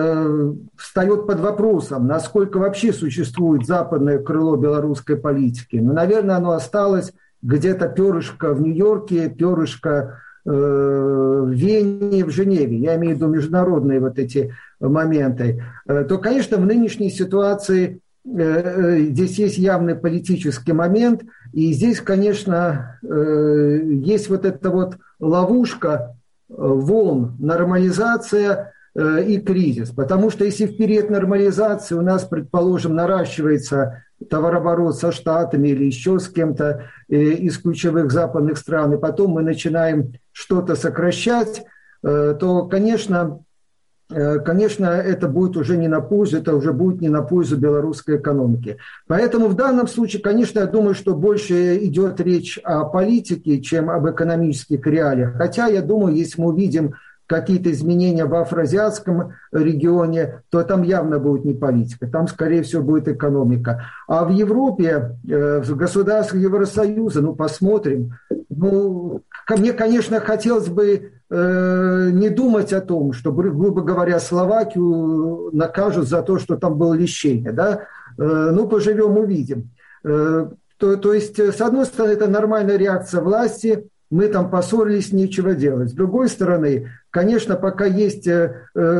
встает под вопросом, насколько вообще существует западное крыло белорусской политики. Но, наверное, оно осталось где-то перышко в Нью-Йорке, перышко в Вене, в Женеве, я имею в виду международные вот эти моменты, то, конечно, в нынешней ситуации здесь есть явный политический момент, и здесь, конечно, есть вот эта вот ловушка волн, нормализация и кризис. Потому что если в период нормализации у нас, предположим, наращивается товарооборот со Штатами или еще с кем-то из ключевых западных стран, и потом мы начинаем что-то сокращать, то, конечно, конечно, это будет уже не на пользу, это уже будет не на пользу белорусской экономики. Поэтому в данном случае, конечно, я думаю, что больше идет речь о политике, чем об экономических реалиях. Хотя, я думаю, если мы увидим какие-то изменения в афроазиатском регионе, то там явно будет не политика, там, скорее всего, будет экономика. А в Европе, в государствах Евросоюза, ну, посмотрим. Ну, мне, конечно, хотелось бы э, не думать о том, что, грубо говоря, Словакию накажут за то, что там было лещение, да? Э, ну, поживем, увидим. Э, то, то есть, с одной стороны, это нормальная реакция власти, мы там поссорились, нечего делать. С другой стороны, конечно, пока есть э,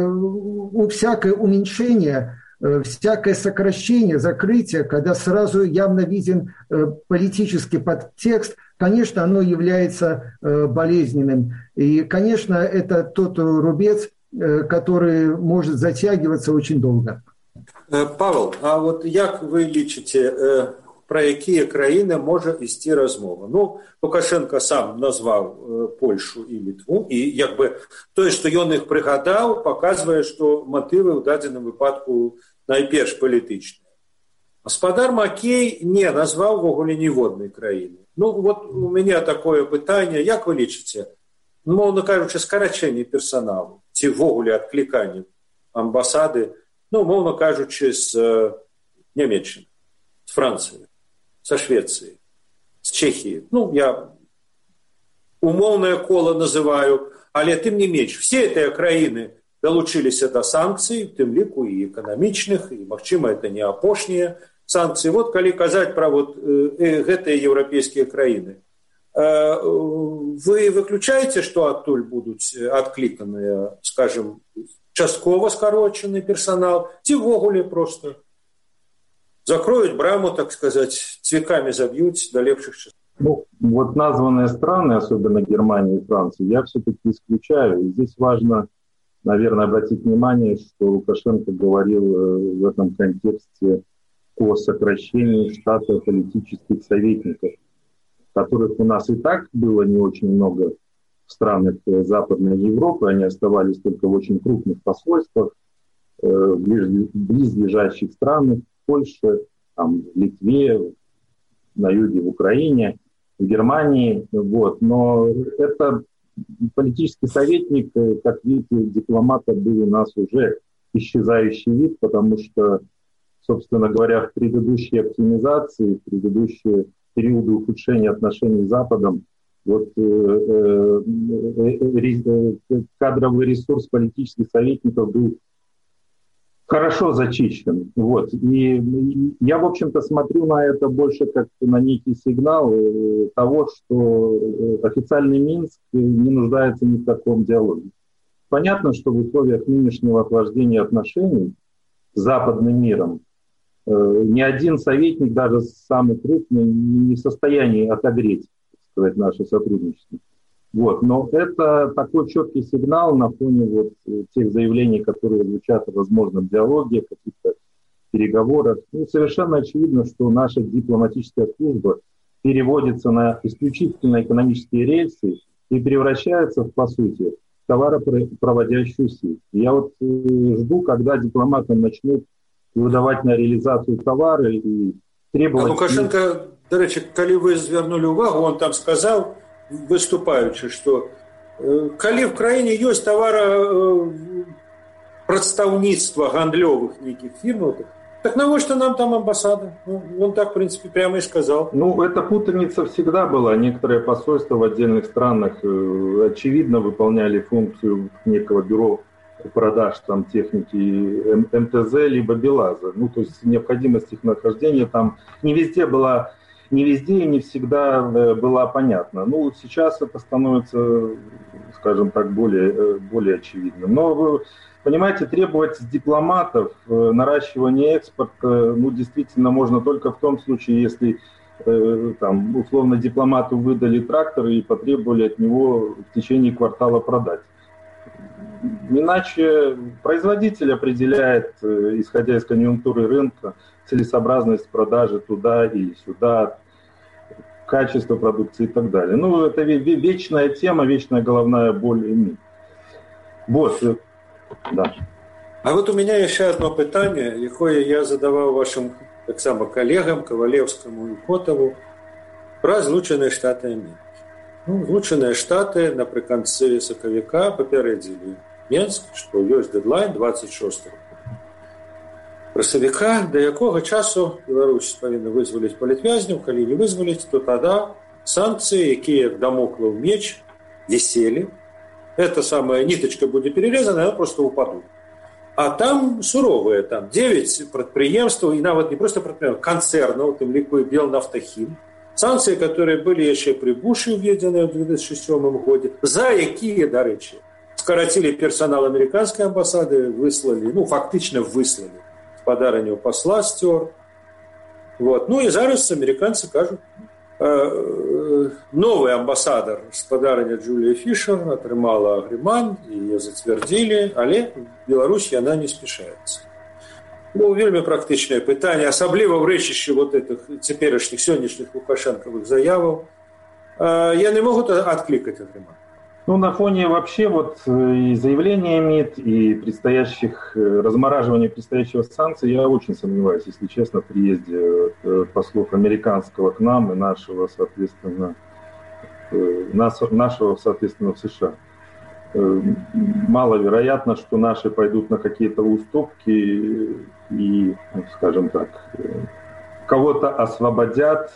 у всякое уменьшение, э, всякое сокращение, закрытие, когда сразу явно виден э, политический подтекст, конечно, оно является э, болезненным. И, конечно, это тот рубец, э, который может затягиваться очень долго. Павел, а вот як вы лічыце, э... про якія краіны можа ісці размова. Ну, Лукашенко сам назваў Польшу і Літву, і як бы тое, што ён іх прыгадаў, паказвае, што матывы ў дадзеным выпадку найперш палітычныя. Гаспадар Макей не назваў ввогуле ніводнай краіны. Ну, вот у мяне такое пытанне, як вы лічыце, моўна кажучы, скарачэнне персаналу, ці ввогуле адкліканне амбасады, ну, моўна кажучы, з Нямецчыны, з Францыі, со Швеции, с Чехии. Ну, я умовное коло называю, але тым не менш, все эти краіны долучились до санкций, тым ліку и экономичных, и, магчыма, это не апошние санкции. Вот, коли казать про вот э, гэтые европейские краіны, э, вы выключаете, что оттуль будут откликанные, скажем, часткова скарочаны персанал, ці ввогуле просто закроют браму, так сказать, цвеками забьют до лепших часов. Ну, вот названные страны, особенно Германия и Франция, я все-таки исключаю. И здесь важно, наверное, обратить внимание, что Лукашенко говорил в этом контексте о сокращении штата политических советников, которых у нас и так было не очень много в странах Западной Европы. Они оставались только в очень крупных посольствах, в близлежащих странах, в Польше, там, в Литве, на юге, в Украине, в Германии. Вот. Но это политический советник, как вид дипломата, был у нас уже исчезающий вид, потому что, собственно говоря, в предыдущей оптимизации, в предыдущие периоды ухудшения отношений с Западом, вот, э, э, э, кадровый ресурс политических советников был хорошо зачищен. Вот. И я, в общем-то, смотрю на это больше как на некий сигнал того, что официальный Минск не нуждается ни в каком диалоге. Понятно, что в условиях нынешнего охлаждения отношений с западным миром ни один советник, даже самый крупный, не в состоянии отогреть, так сказать, наше сотрудничество. Вот. Но это такой четкий сигнал на фоне вот тех заявлений, которые звучат о возможном диалоге, каких-то переговорах. Ну, совершенно очевидно, что наша дипломатическая служба переводится на исключительно экономические рельсы и превращается, по сути, в товаропроводящую сеть. Я вот жду, когда дипломатам начнут выдавать на реализацию товары и требовать... А Лукашенко, до речі, коли ви звернули увагу, он там сказал, выступаючи, что э, калі в краіне ёсць тавара э, прадстаўніцтва гандлёвых нейкіх фірмаў, так навошта нам там амбассада? Ну, он так, в принципе, прямо и сказал. Ну, эта путаница всегда была. Некоторые посольства в отдельных странах э, очевидно выполняли функцию некого бюро продаж там техники эм тэ зэ либо БелАЗа. Ну, то есть необходимость их нахождения там не везде была, не везде и не всегда была понятна. Ну, сейчас это становится, скажем так, более, более очевидным. Но, понимаете, требовать с дипломатов наращивания экспорта, ну, действительно, можно только в том случае, если там, условно, дипломату выдали трактор и потребовали от него в течение квартала продать. Иначе производитель определяет, исходя из конъюнктуры рынка, целесообразность продажи туда или сюда, качество продукции и так далее. Ну, это вечная тема, вечная головная боль и миг. Вот, да. А вот у меня еще одно питание, якое я задавал вашим так само коллегам Ковалевскому и Котову про Злученные Штаты Америки. Ну, Злученыя Штаты напрыканцы сакавіка папярэдзілі Менск, што ёсць дэдлайн двадцать шостого красавіка, да якога часу Беларусь павінна вызваліць палітвязняў, калі не вызваліць, то тада санкцыі, якія дамоклаў меч, віселі, эта самая ниточка будет перерезана, она просто упадут. А там суровые, там девять прадпрыемстваў, и нават не просто прадпрыемстваў, канцэрнаў, тым ліку і Белнафтахім, санкции, которые были еще при Буше введены в две тысячи седьмом году, за якія, до речі, скоротили персонал американской амбассады, выслали, ну, фактично выслали с подаренню посла стер. Вот. Ну и зараз американцы кажут, э, новый амбассадор с подарення Джулия Фишер атрымала агрэмант, ее зацвердили, але в Беларусь она не спешается. Ну, вельмі практычнае пытанне, асабліва ў рэчышчы вот этих цяперашніх сённяшніх лукашэнкавых заяваў. Яны могут откликать агрэмант. Ну, на фоне вообще вот и заявления МИД, и предстоящих, размораживания предстоящего санкций, я очень сомневаюсь, если честно, в приезде послов американского к нам и нашего, соответственно, нашего, соответственно, в США. Маловероятно, что наши пойдут на какие-то уступки и, скажем так, кого-то освободят.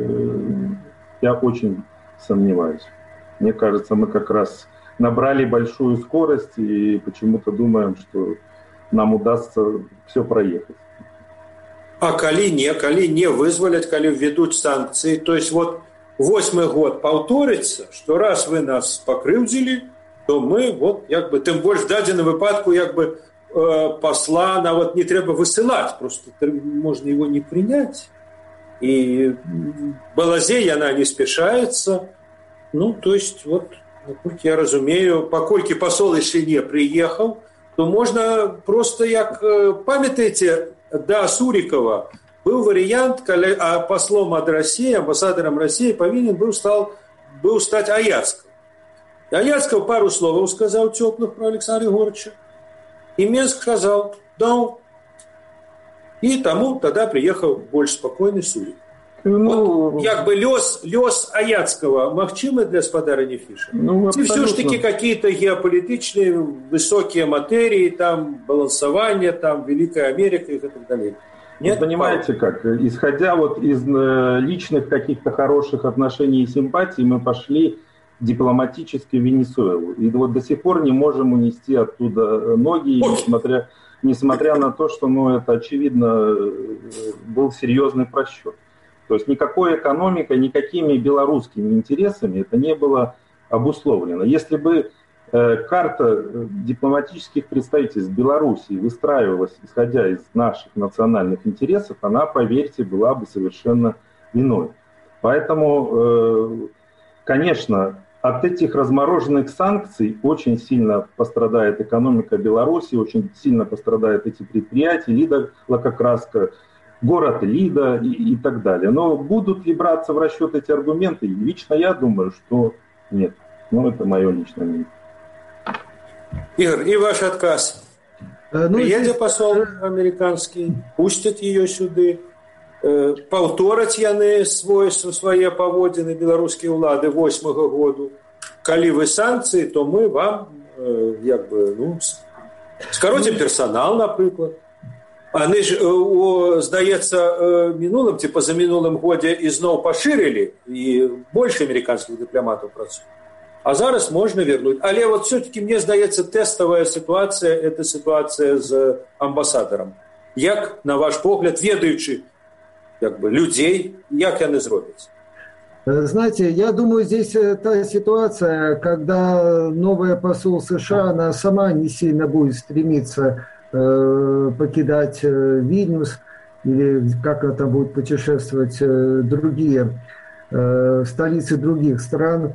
Я очень сомневаюсь. Мне кажется, мы как раз набрали большую скорость и почему-то думаем, что нам удастся все проехать. А коли не, коли не вызволят, коли введут санкции, то есть вот восьмой год повторится, что раз вы нас покрывдзили, то мы вот як бы тым больш дадзеным выпадку як бы э, посла нават не трэба высылаць, просто можно его не принять. И балазе яна не спешается. Ну, то есть вот, наколькі я разумею, паколькі посол яшчэ не приехал, то можно просто, як памятаеце, да Сурикова был вариант, калі послом от России, амбассадором России повинен был, стал, был стать Аяцков. Аяцков пару слов сказал теплых про Александра Егоровича. И Минск сказал, да. И тому тогда приехал больше спокойный Суриков. Ну, вот, як бы лёс, лёс Аяцкого магчымы для спадарыні Фішера? Ну, ці все ж таки какие-то геополитичные высокие материи, там балансование, там Великая Америка и так далее. Нет? Вы понимаете как? Исходя вот из личных каких-то хороших отношений и симпатий, мы пошли дипломатически в Венесуэлу. И вот до сих пор не можем унести оттуда ноги, несмотря, несмотря на то, что, ну, это, очевидно, был серьезный просчет. То есть никакой экономикой, никакими белорусскими интересами это не было обусловлено. Если бы э, карта дипломатических представительств Белоруссии выстраивалась, исходя из наших национальных интересов, она, поверьте, была бы совершенно иной. Поэтому, э, конечно, от этих размороженных санкций очень сильно пострадает экономика Беларуси, очень сильно пострадают эти предприятия, Лида Лакокраска, город Лида и, и так далее. Но будут ли браться в расчет эти аргументы? Лично я думаю, что нет. Ну, это мое личное мнение. Игорь, и ваш отказ? Ну, приедет посол американский, пустят ее сюда, э, повторять яны свой, свои поводины белорусские улады восьмого года. Коли вы санкции, то мы вам э, як бы, ну, скоротим персонал, например. Они ж, о, здаецца, мінулым ці пазамінулым годзе ізноў пашырылі і больш амерыканскіх дыпламатаў працуе. А зараз можна вернуць. Але вот все-таки мне здаецца, тэставая сітуацыя – это сітуацыя з амбасадарам. Як, на ваш погляд, ведаючы як бы, людей, як яны зробяць? Знаете, я думаю, здесь та ситуация, когда новая посол США, она сама не сильно будет стремиться покидать Вильнюс или как это будет путешествовать другие столицы других стран,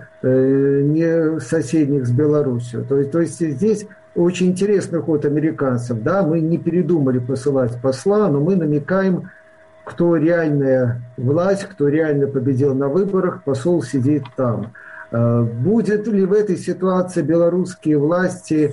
не соседних с Беларусью. То есть, то есть здесь очень интересный ход американцев. Да, мы не передумали посылать посла, но мы намекаем, кто реальная власть, кто реально победил на выборах, посол сидит там. Будет ли в этой ситуации белорусские власти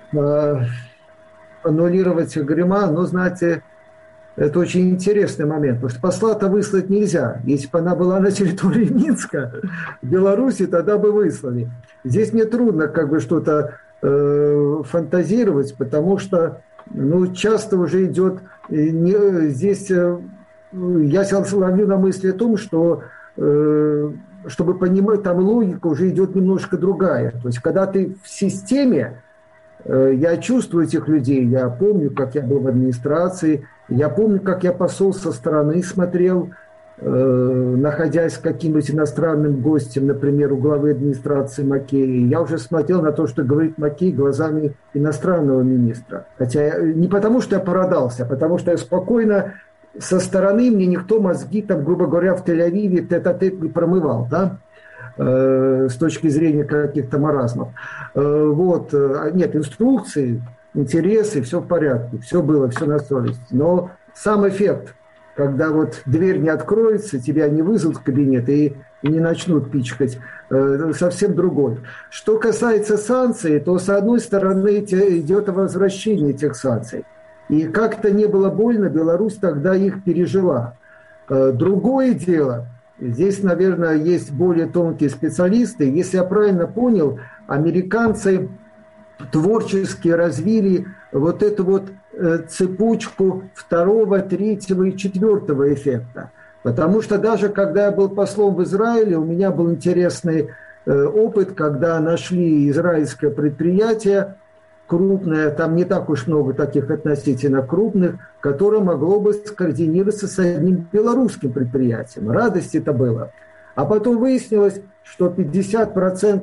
аннулировать Грима, но, знаете, это очень интересный момент, потому что посла-то выслать нельзя. Если бы она была на территории Минска, в Беларуси, тогда бы выслали. Здесь мне трудно как бы что-то э, фантазировать, потому что ну, часто уже идет... Не, здесь э, я сейчас ловлю на мысли о том, что э, чтобы понимать, там логика уже идет немножко другая. То есть когда ты в системе, я чувствую этих людей, я помню, как я был в администрации, я помню, как я посол со стороны смотрел, э, находясь с каким-нибудь иностранным гостем, например, у главы администрации Макея. Я уже смотрел на то, что говорит Макей глазами иностранного министра. Хотя не потому, что я продался, а потому что я спокойно со стороны, мне никто мозги, там, грубо говоря, в Тель-Авиве тет-а-тет не промывал, да? С точки зрения каких-то маразмов. Вот. Нет, инструкции, интересы, все в порядке, все было, все на совести. Но сам эффект, когда вот дверь не откроется, тебя не вызовут в кабинет и, и не начнут пичкать, совсем другой. Что касается санкций, то с одной стороны идет возвращение этих санкций. И как-то не было больно, Беларусь тогда их пережила. Другое дело... Здесь, наверное, есть более тонкие специалисты. Если я правильно понял, американцы творчески развили вот эту вот цепочку второго, третьего и четвертого эффекта. Потому что даже когда я был послом в Израиле, у меня был интересный опыт, когда нашли израильское предприятие, крупное, там не так уж много таких относительно крупных, которое могло бы скоординироваться с одним белорусским предприятием. Радость это было. А потом выяснилось, что пятьдесят процентов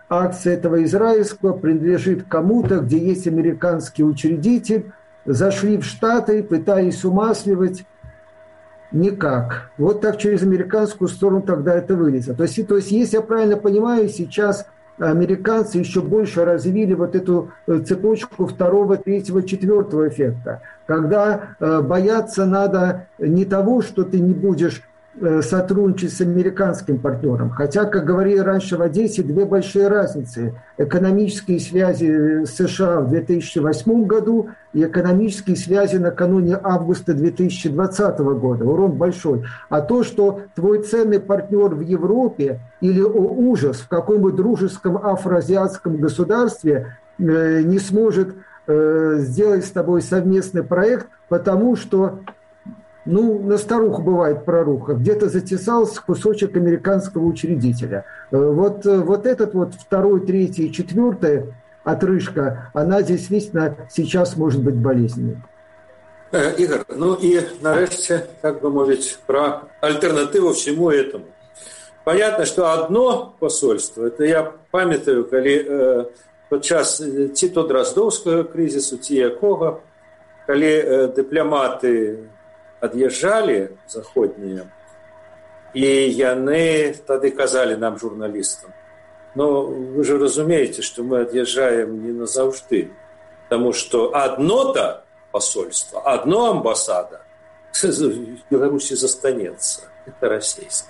акция этого израильского принадлежит кому-то, где есть американский учредитель, зашли в Штаты, пытались умасливать. Никак. Вот так через американскую сторону тогда это вылезло. То есть, то есть, если я правильно понимаю, сейчас американцы еще больше развили вот эту цепочку второго, третьего, четвертого эффекта. Когда э, бояться надо не того, что ты не будешь сотрудничать с американским партнером. Хотя, как говорили раньше в Одессе, две большие разницы. Экономические связи с США в две тысячи восьмом году и экономические связи накануне августа две тысячи двадцатого года. Урон большой. А то, что твой ценный партнер в Европе или, о ужас, в каком-нибудь дружеском афроазиатском государстве э, не сможет э, сделать с тобой совместный проект, потому что ну, на старуху бывает проруха. Где-то затесался кусочек американского учредителя. Вот, вот этот вот второй, третий, четвертая отрыжка, она действительно сейчас может быть болезненной. Игорь, ну и нарешті, как бы мовить, про альтернативу всему этому. Понятно, что одно посольство, это я памятаю, коли э, подчас ці то Дроздовского кризису, ці якого, коли э, дипломаты ад'язджалі заходнія, і яны тады казалі нам, журналістам, ну, вы же разумеете, что мы ад'язджаем не назаўжды, потому что одно-то посольство, одно амбассада в Беларуси застанется, это российское.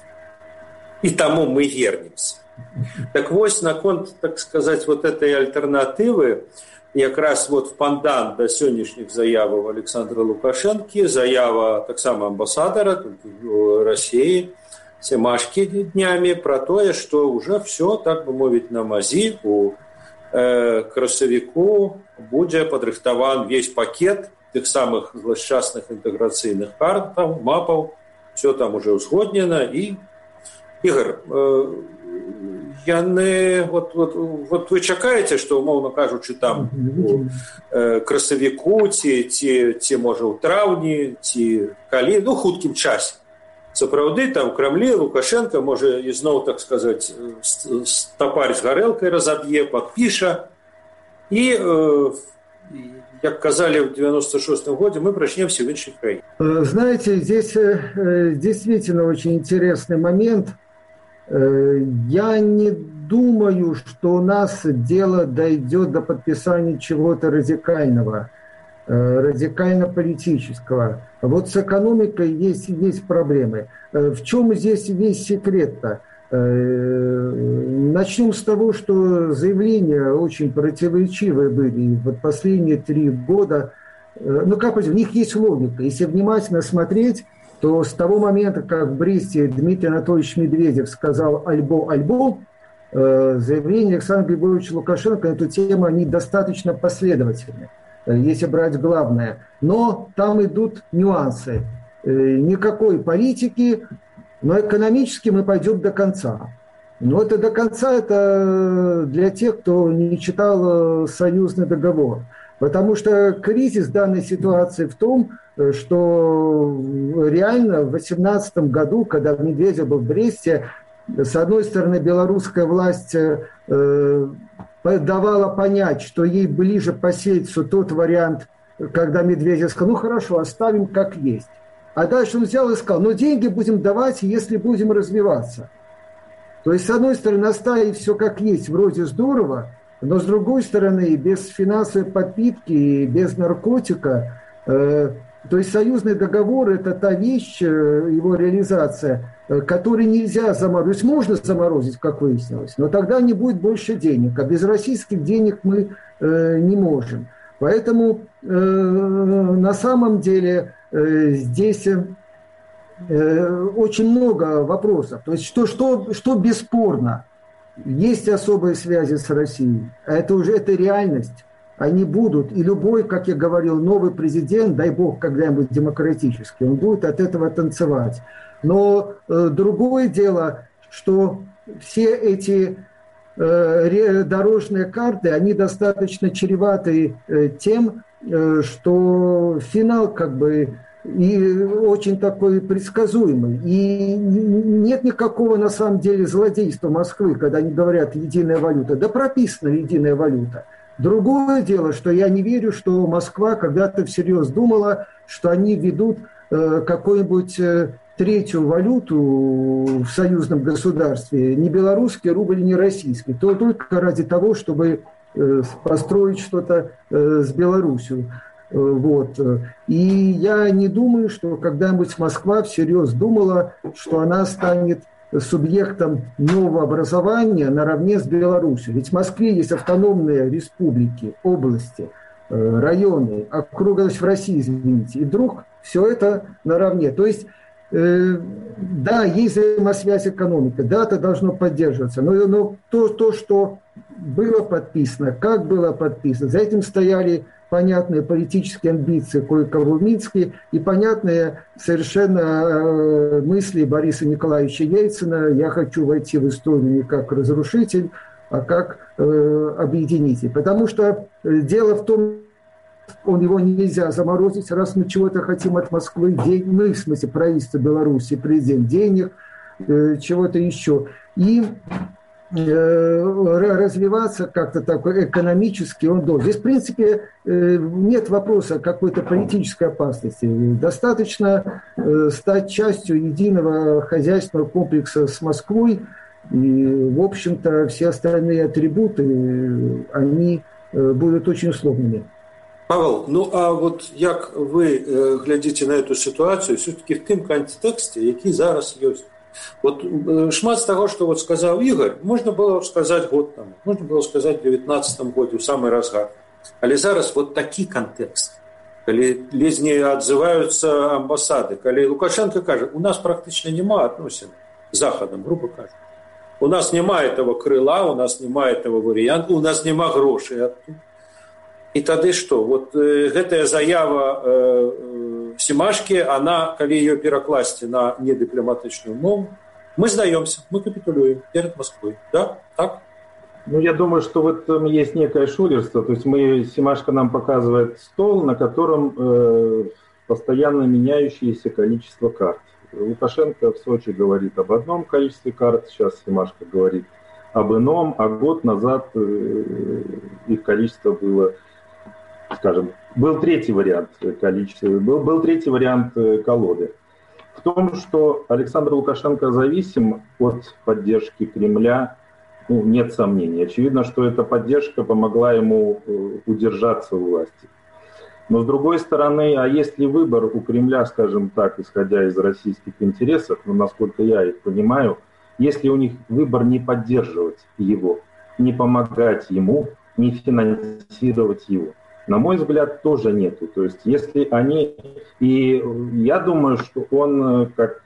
И тому мы вернемся. Так вот, наконт, так сказать, вот этой альтернативы, якраз вот в пандан до сённяшніх заяваў Александра Лукашэнкі, заява таксама амбасадара России Семашкі днямі про тое, что уже все, так бы мовіць, на мазі у э, красавіку будзе падрыхтаван весь пакет тых самых злосчастных інтэграцыйных картаў, мапаў, все там уже узгоднено. И, Игорь, э, яны, вот, вот, вот вы чакаеце, што, умоўна кажучы, там у э, красавіку ці, ці, ці можа ў траўні, ці калі, ну, хуткім часе. Сапраўды, там Крамлі, Лукашенко можа ізноў, так сказаць, стапарь з гарэлкай разаб'е, падпіша. І, э, як казалі в девяносто шестом году, мы прачнемся в іншых краінах. Знаете, здесь э, действительно очень интересный момент. Я не думаю, что у нас дело дойдет до подписания чего-то радикального, радикально-политического. Вот с экономикой есть, есть проблемы. В чем здесь весь секрет-то? Начнем с того, что заявления очень противоречивые были. Вот последние три года, ну как в них есть логика. Если внимательно смотреть, то с того момента, как в Бресте Дмитрий Анатольевич Медведев сказал «альбо-альбо», заявления Александра Григорьевича Лукашенко на эту тему, они достаточно последовательны, если брать главное. Но там идут нюансы. Никакой политики, но экономически мы пойдем до конца. Но это до конца, это для тех, кто не читал союзный договор. Потому что кризис данной ситуации в том, что реально в две тысячи восемнадцатом году, когда Медведев был в Бресте, с одной стороны, белорусская власть э, давала понять, что ей ближе по сердцу тот вариант, когда Медведев сказал, ну хорошо, оставим как есть. А дальше он взял и сказал, ну деньги будем давать, если будем развиваться. То есть, с одной стороны, оставить все как есть, вроде здорово, но с другой стороны, без финансовой подпитки и без наркотика, э, то есть союзный договор – это та вещь, его реализация, которую нельзя заморозить. Можно заморозить, как выяснилось, но тогда не будет больше денег, а без российских денег мы э, не можем. Поэтому э, на самом деле э, здесь э, очень много вопросов. То есть что, что, что бесспорно? Есть особые связи с Россией, а это уже это реальность. Они будут, и любой, как я говорил, новый президент, дай бог, когда-нибудь демократический, он будет от этого танцевать. Но э, другое дело, что все эти э, дорожные карты, они достаточно чреваты э, тем, э, что финал как бы и очень такой предсказуемый. И нет никакого, на самом деле, злодейства Москвы, когда они говорят «единая валюта». Да прописана единая валюта. Другое дело, что я не верю, что Москва когда-то всерьез думала, что они ведут э, какую-нибудь э, третью валюту в союзном государстве, не белорусский рубль, не российский, то только ради того, чтобы э, построить что-то э, с Беларусью. Э, вот. И я не думаю, что когда-нибудь Москва всерьез думала, что она станет субъектом нового образования наравне с Беларусью. Ведь в Москве есть автономные республики, области, районы, округлость в России, извините. И вдруг все это наравне. То есть, э, да, есть взаимосвязь экономики, да, это должно поддерживаться. Но, но то, то, что было подписано, как было подписано, за этим стояли понятные политические амбиции кое-кого в Минске и понятные совершенно мысли Бориса Николаевича Ельцина. Я хочу войти в историю не как разрушитель, а как э, объединитель. Потому что дело в том, он его нельзя заморозить, раз мы чего-то хотим от Москвы, день, ну, в смысле правительства Беларуси, президент, денег, э, чего-то еще. И развиваться как-то так экономически он должен. Здесь, в принципе, нет вопроса какой-то политической опасности. Достаточно стать частью единого хозяйственного комплекса с Москвой, и, в общем-то, все остальные атрибуты, они будут очень условными. Павел, ну а вот як вы глядите на эту ситуацию все-таки в том контексте, який зараз есть? Вот шмат з того, что вот сказал Игорь, можно было сказать год тому, можно было сказать в девятнадцатом году, в самый разгар. Але зараз вот такий контекст, коли лезні отзываются амбассады, коли Лукашенко кажет, у нас практически нема относин с Заходом, грубо кажучи. У нас нема этого крыла, у нас нема этого варианта, у нас нема грошей оттуда. И тогда что? Вот э, эта заява э, Семашки, она, коли ее перекласти на недипломатичную мову, мы сдаемся, мы капитулируем перед Москвой. Да? Так? Ну, я думаю, что в этом есть некое шулерство. То есть мы, Семашко нам показывает стол, на котором э, постоянно меняющееся количество карт. Лукашенко в Сочи говорит об одном количестве карт, сейчас Семашко говорит об ином, а год назад э, их количество было, скажем, был третий вариант количества, был, был третий вариант колоды. В том, что Александр Лукашенко зависим от поддержки Кремля, ну, нет сомнений. Очевидно, что эта поддержка помогла ему удержаться у власти. Но с другой стороны, а есть ли выбор у Кремля, скажем так, исходя из российских интересов, ну, насколько я их понимаю, если у них выбор не поддерживать его, не помогать ему, не финансировать его? На мой взгляд, тоже нету. То есть, если они... И я думаю, что он как...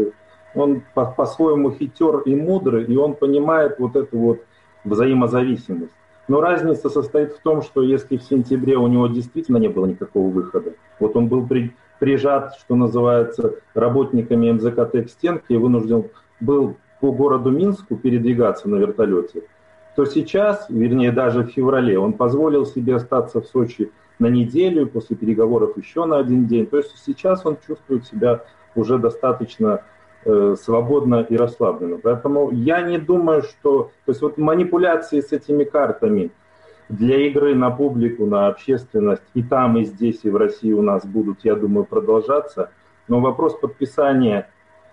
Он по-своему хитер и мудрый, и он понимает вот эту вот взаимозависимость. Но разница состоит в том, что если в сентябре у него действительно не было никакого выхода, вот он был при, прижат, что называется, работниками эм зэ ка тэ к стенке и вынужден был по городу Минску передвигаться на вертолете, то сейчас, вернее даже в феврале, он позволил себе остаться в Сочи на неделю, после переговоров еще на один день. То есть сейчас он чувствует себя уже достаточно э, свободно и расслабленно. Поэтому я не думаю, что... То есть вот манипуляции с этими картами для игры на публику, на общественность и там, и здесь, и в России у нас будут, я думаю, продолжаться. Но вопрос подписания...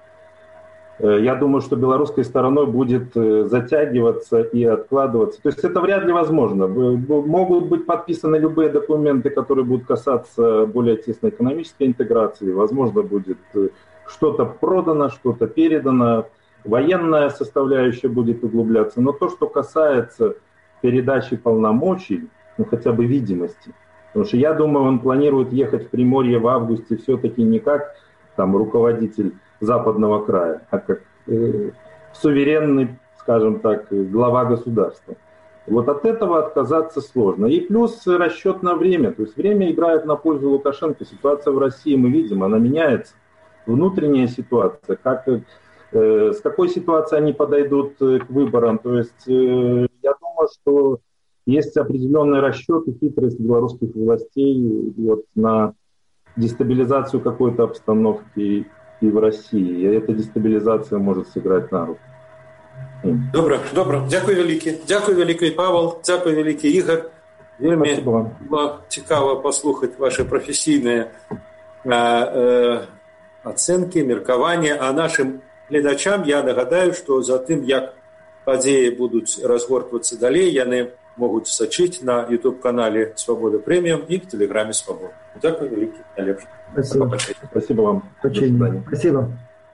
Я думаю, что белорусской стороной будет затягиваться и откладываться. То есть это вряд ли возможно. Могут быть подписаны любые документы, которые будут касаться более тесной экономической интеграции. Возможно, будет что-то продано, что-то передано. Военная составляющая будет углубляться. Но то, что касается передачи полномочий, ну хотя бы видимости. Потому что я думаю, он планирует ехать в Приморье в августе все-таки не как там руководитель западного края, а как э, суверенный, скажем так, глава государства. Вот от этого отказаться сложно. И плюс расчет на время. То есть время играет на пользу Лукашенко. Ситуация в России, мы видим, она меняется. Внутренняя ситуация, как, э, с какой ситуацией они подойдут к выборам. То есть э, я думаю, что есть определенный расчет и хитрость белорусских властей вот, на дестабилизацию какой-то обстановки и в России. И эта дестабилизация может сыграть на руку. Добре, добре. Дякую велике. Дякую великий Павел, дякую великий Ігор. Вельми було цікаво послухати ваші професійні е, е, оцінки, міркування. А нашим глядачам я нагадаю, що за тим, як події будуть розгортуватися далі, вони можуть сочити на ютуб-каналі «Свобода Преміум» і в телеграмі «Свобода». Дякую велике, Олег. Спасибо. Спасибо вам. Спасибо.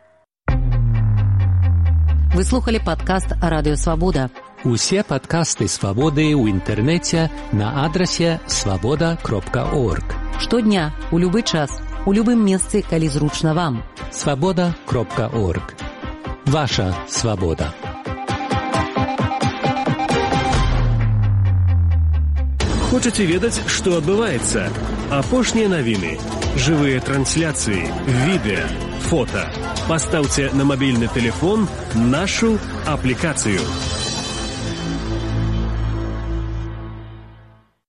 Вы слухали подкаст «Радио Свобода». Усе подкасты «Свободы» ў інтэрнэце на адрасе свобода кропка орг. Штодня, у любы час, у любым месцы, калі зручна вам. свобода кропка орг. Ваша свобода. Хочаце ведаць, што адбываецца? Апошнія навіны, жывыя трансляцыі, відэа, фота. Пастаўце на мабільны тэлефон нашу аплікацыю.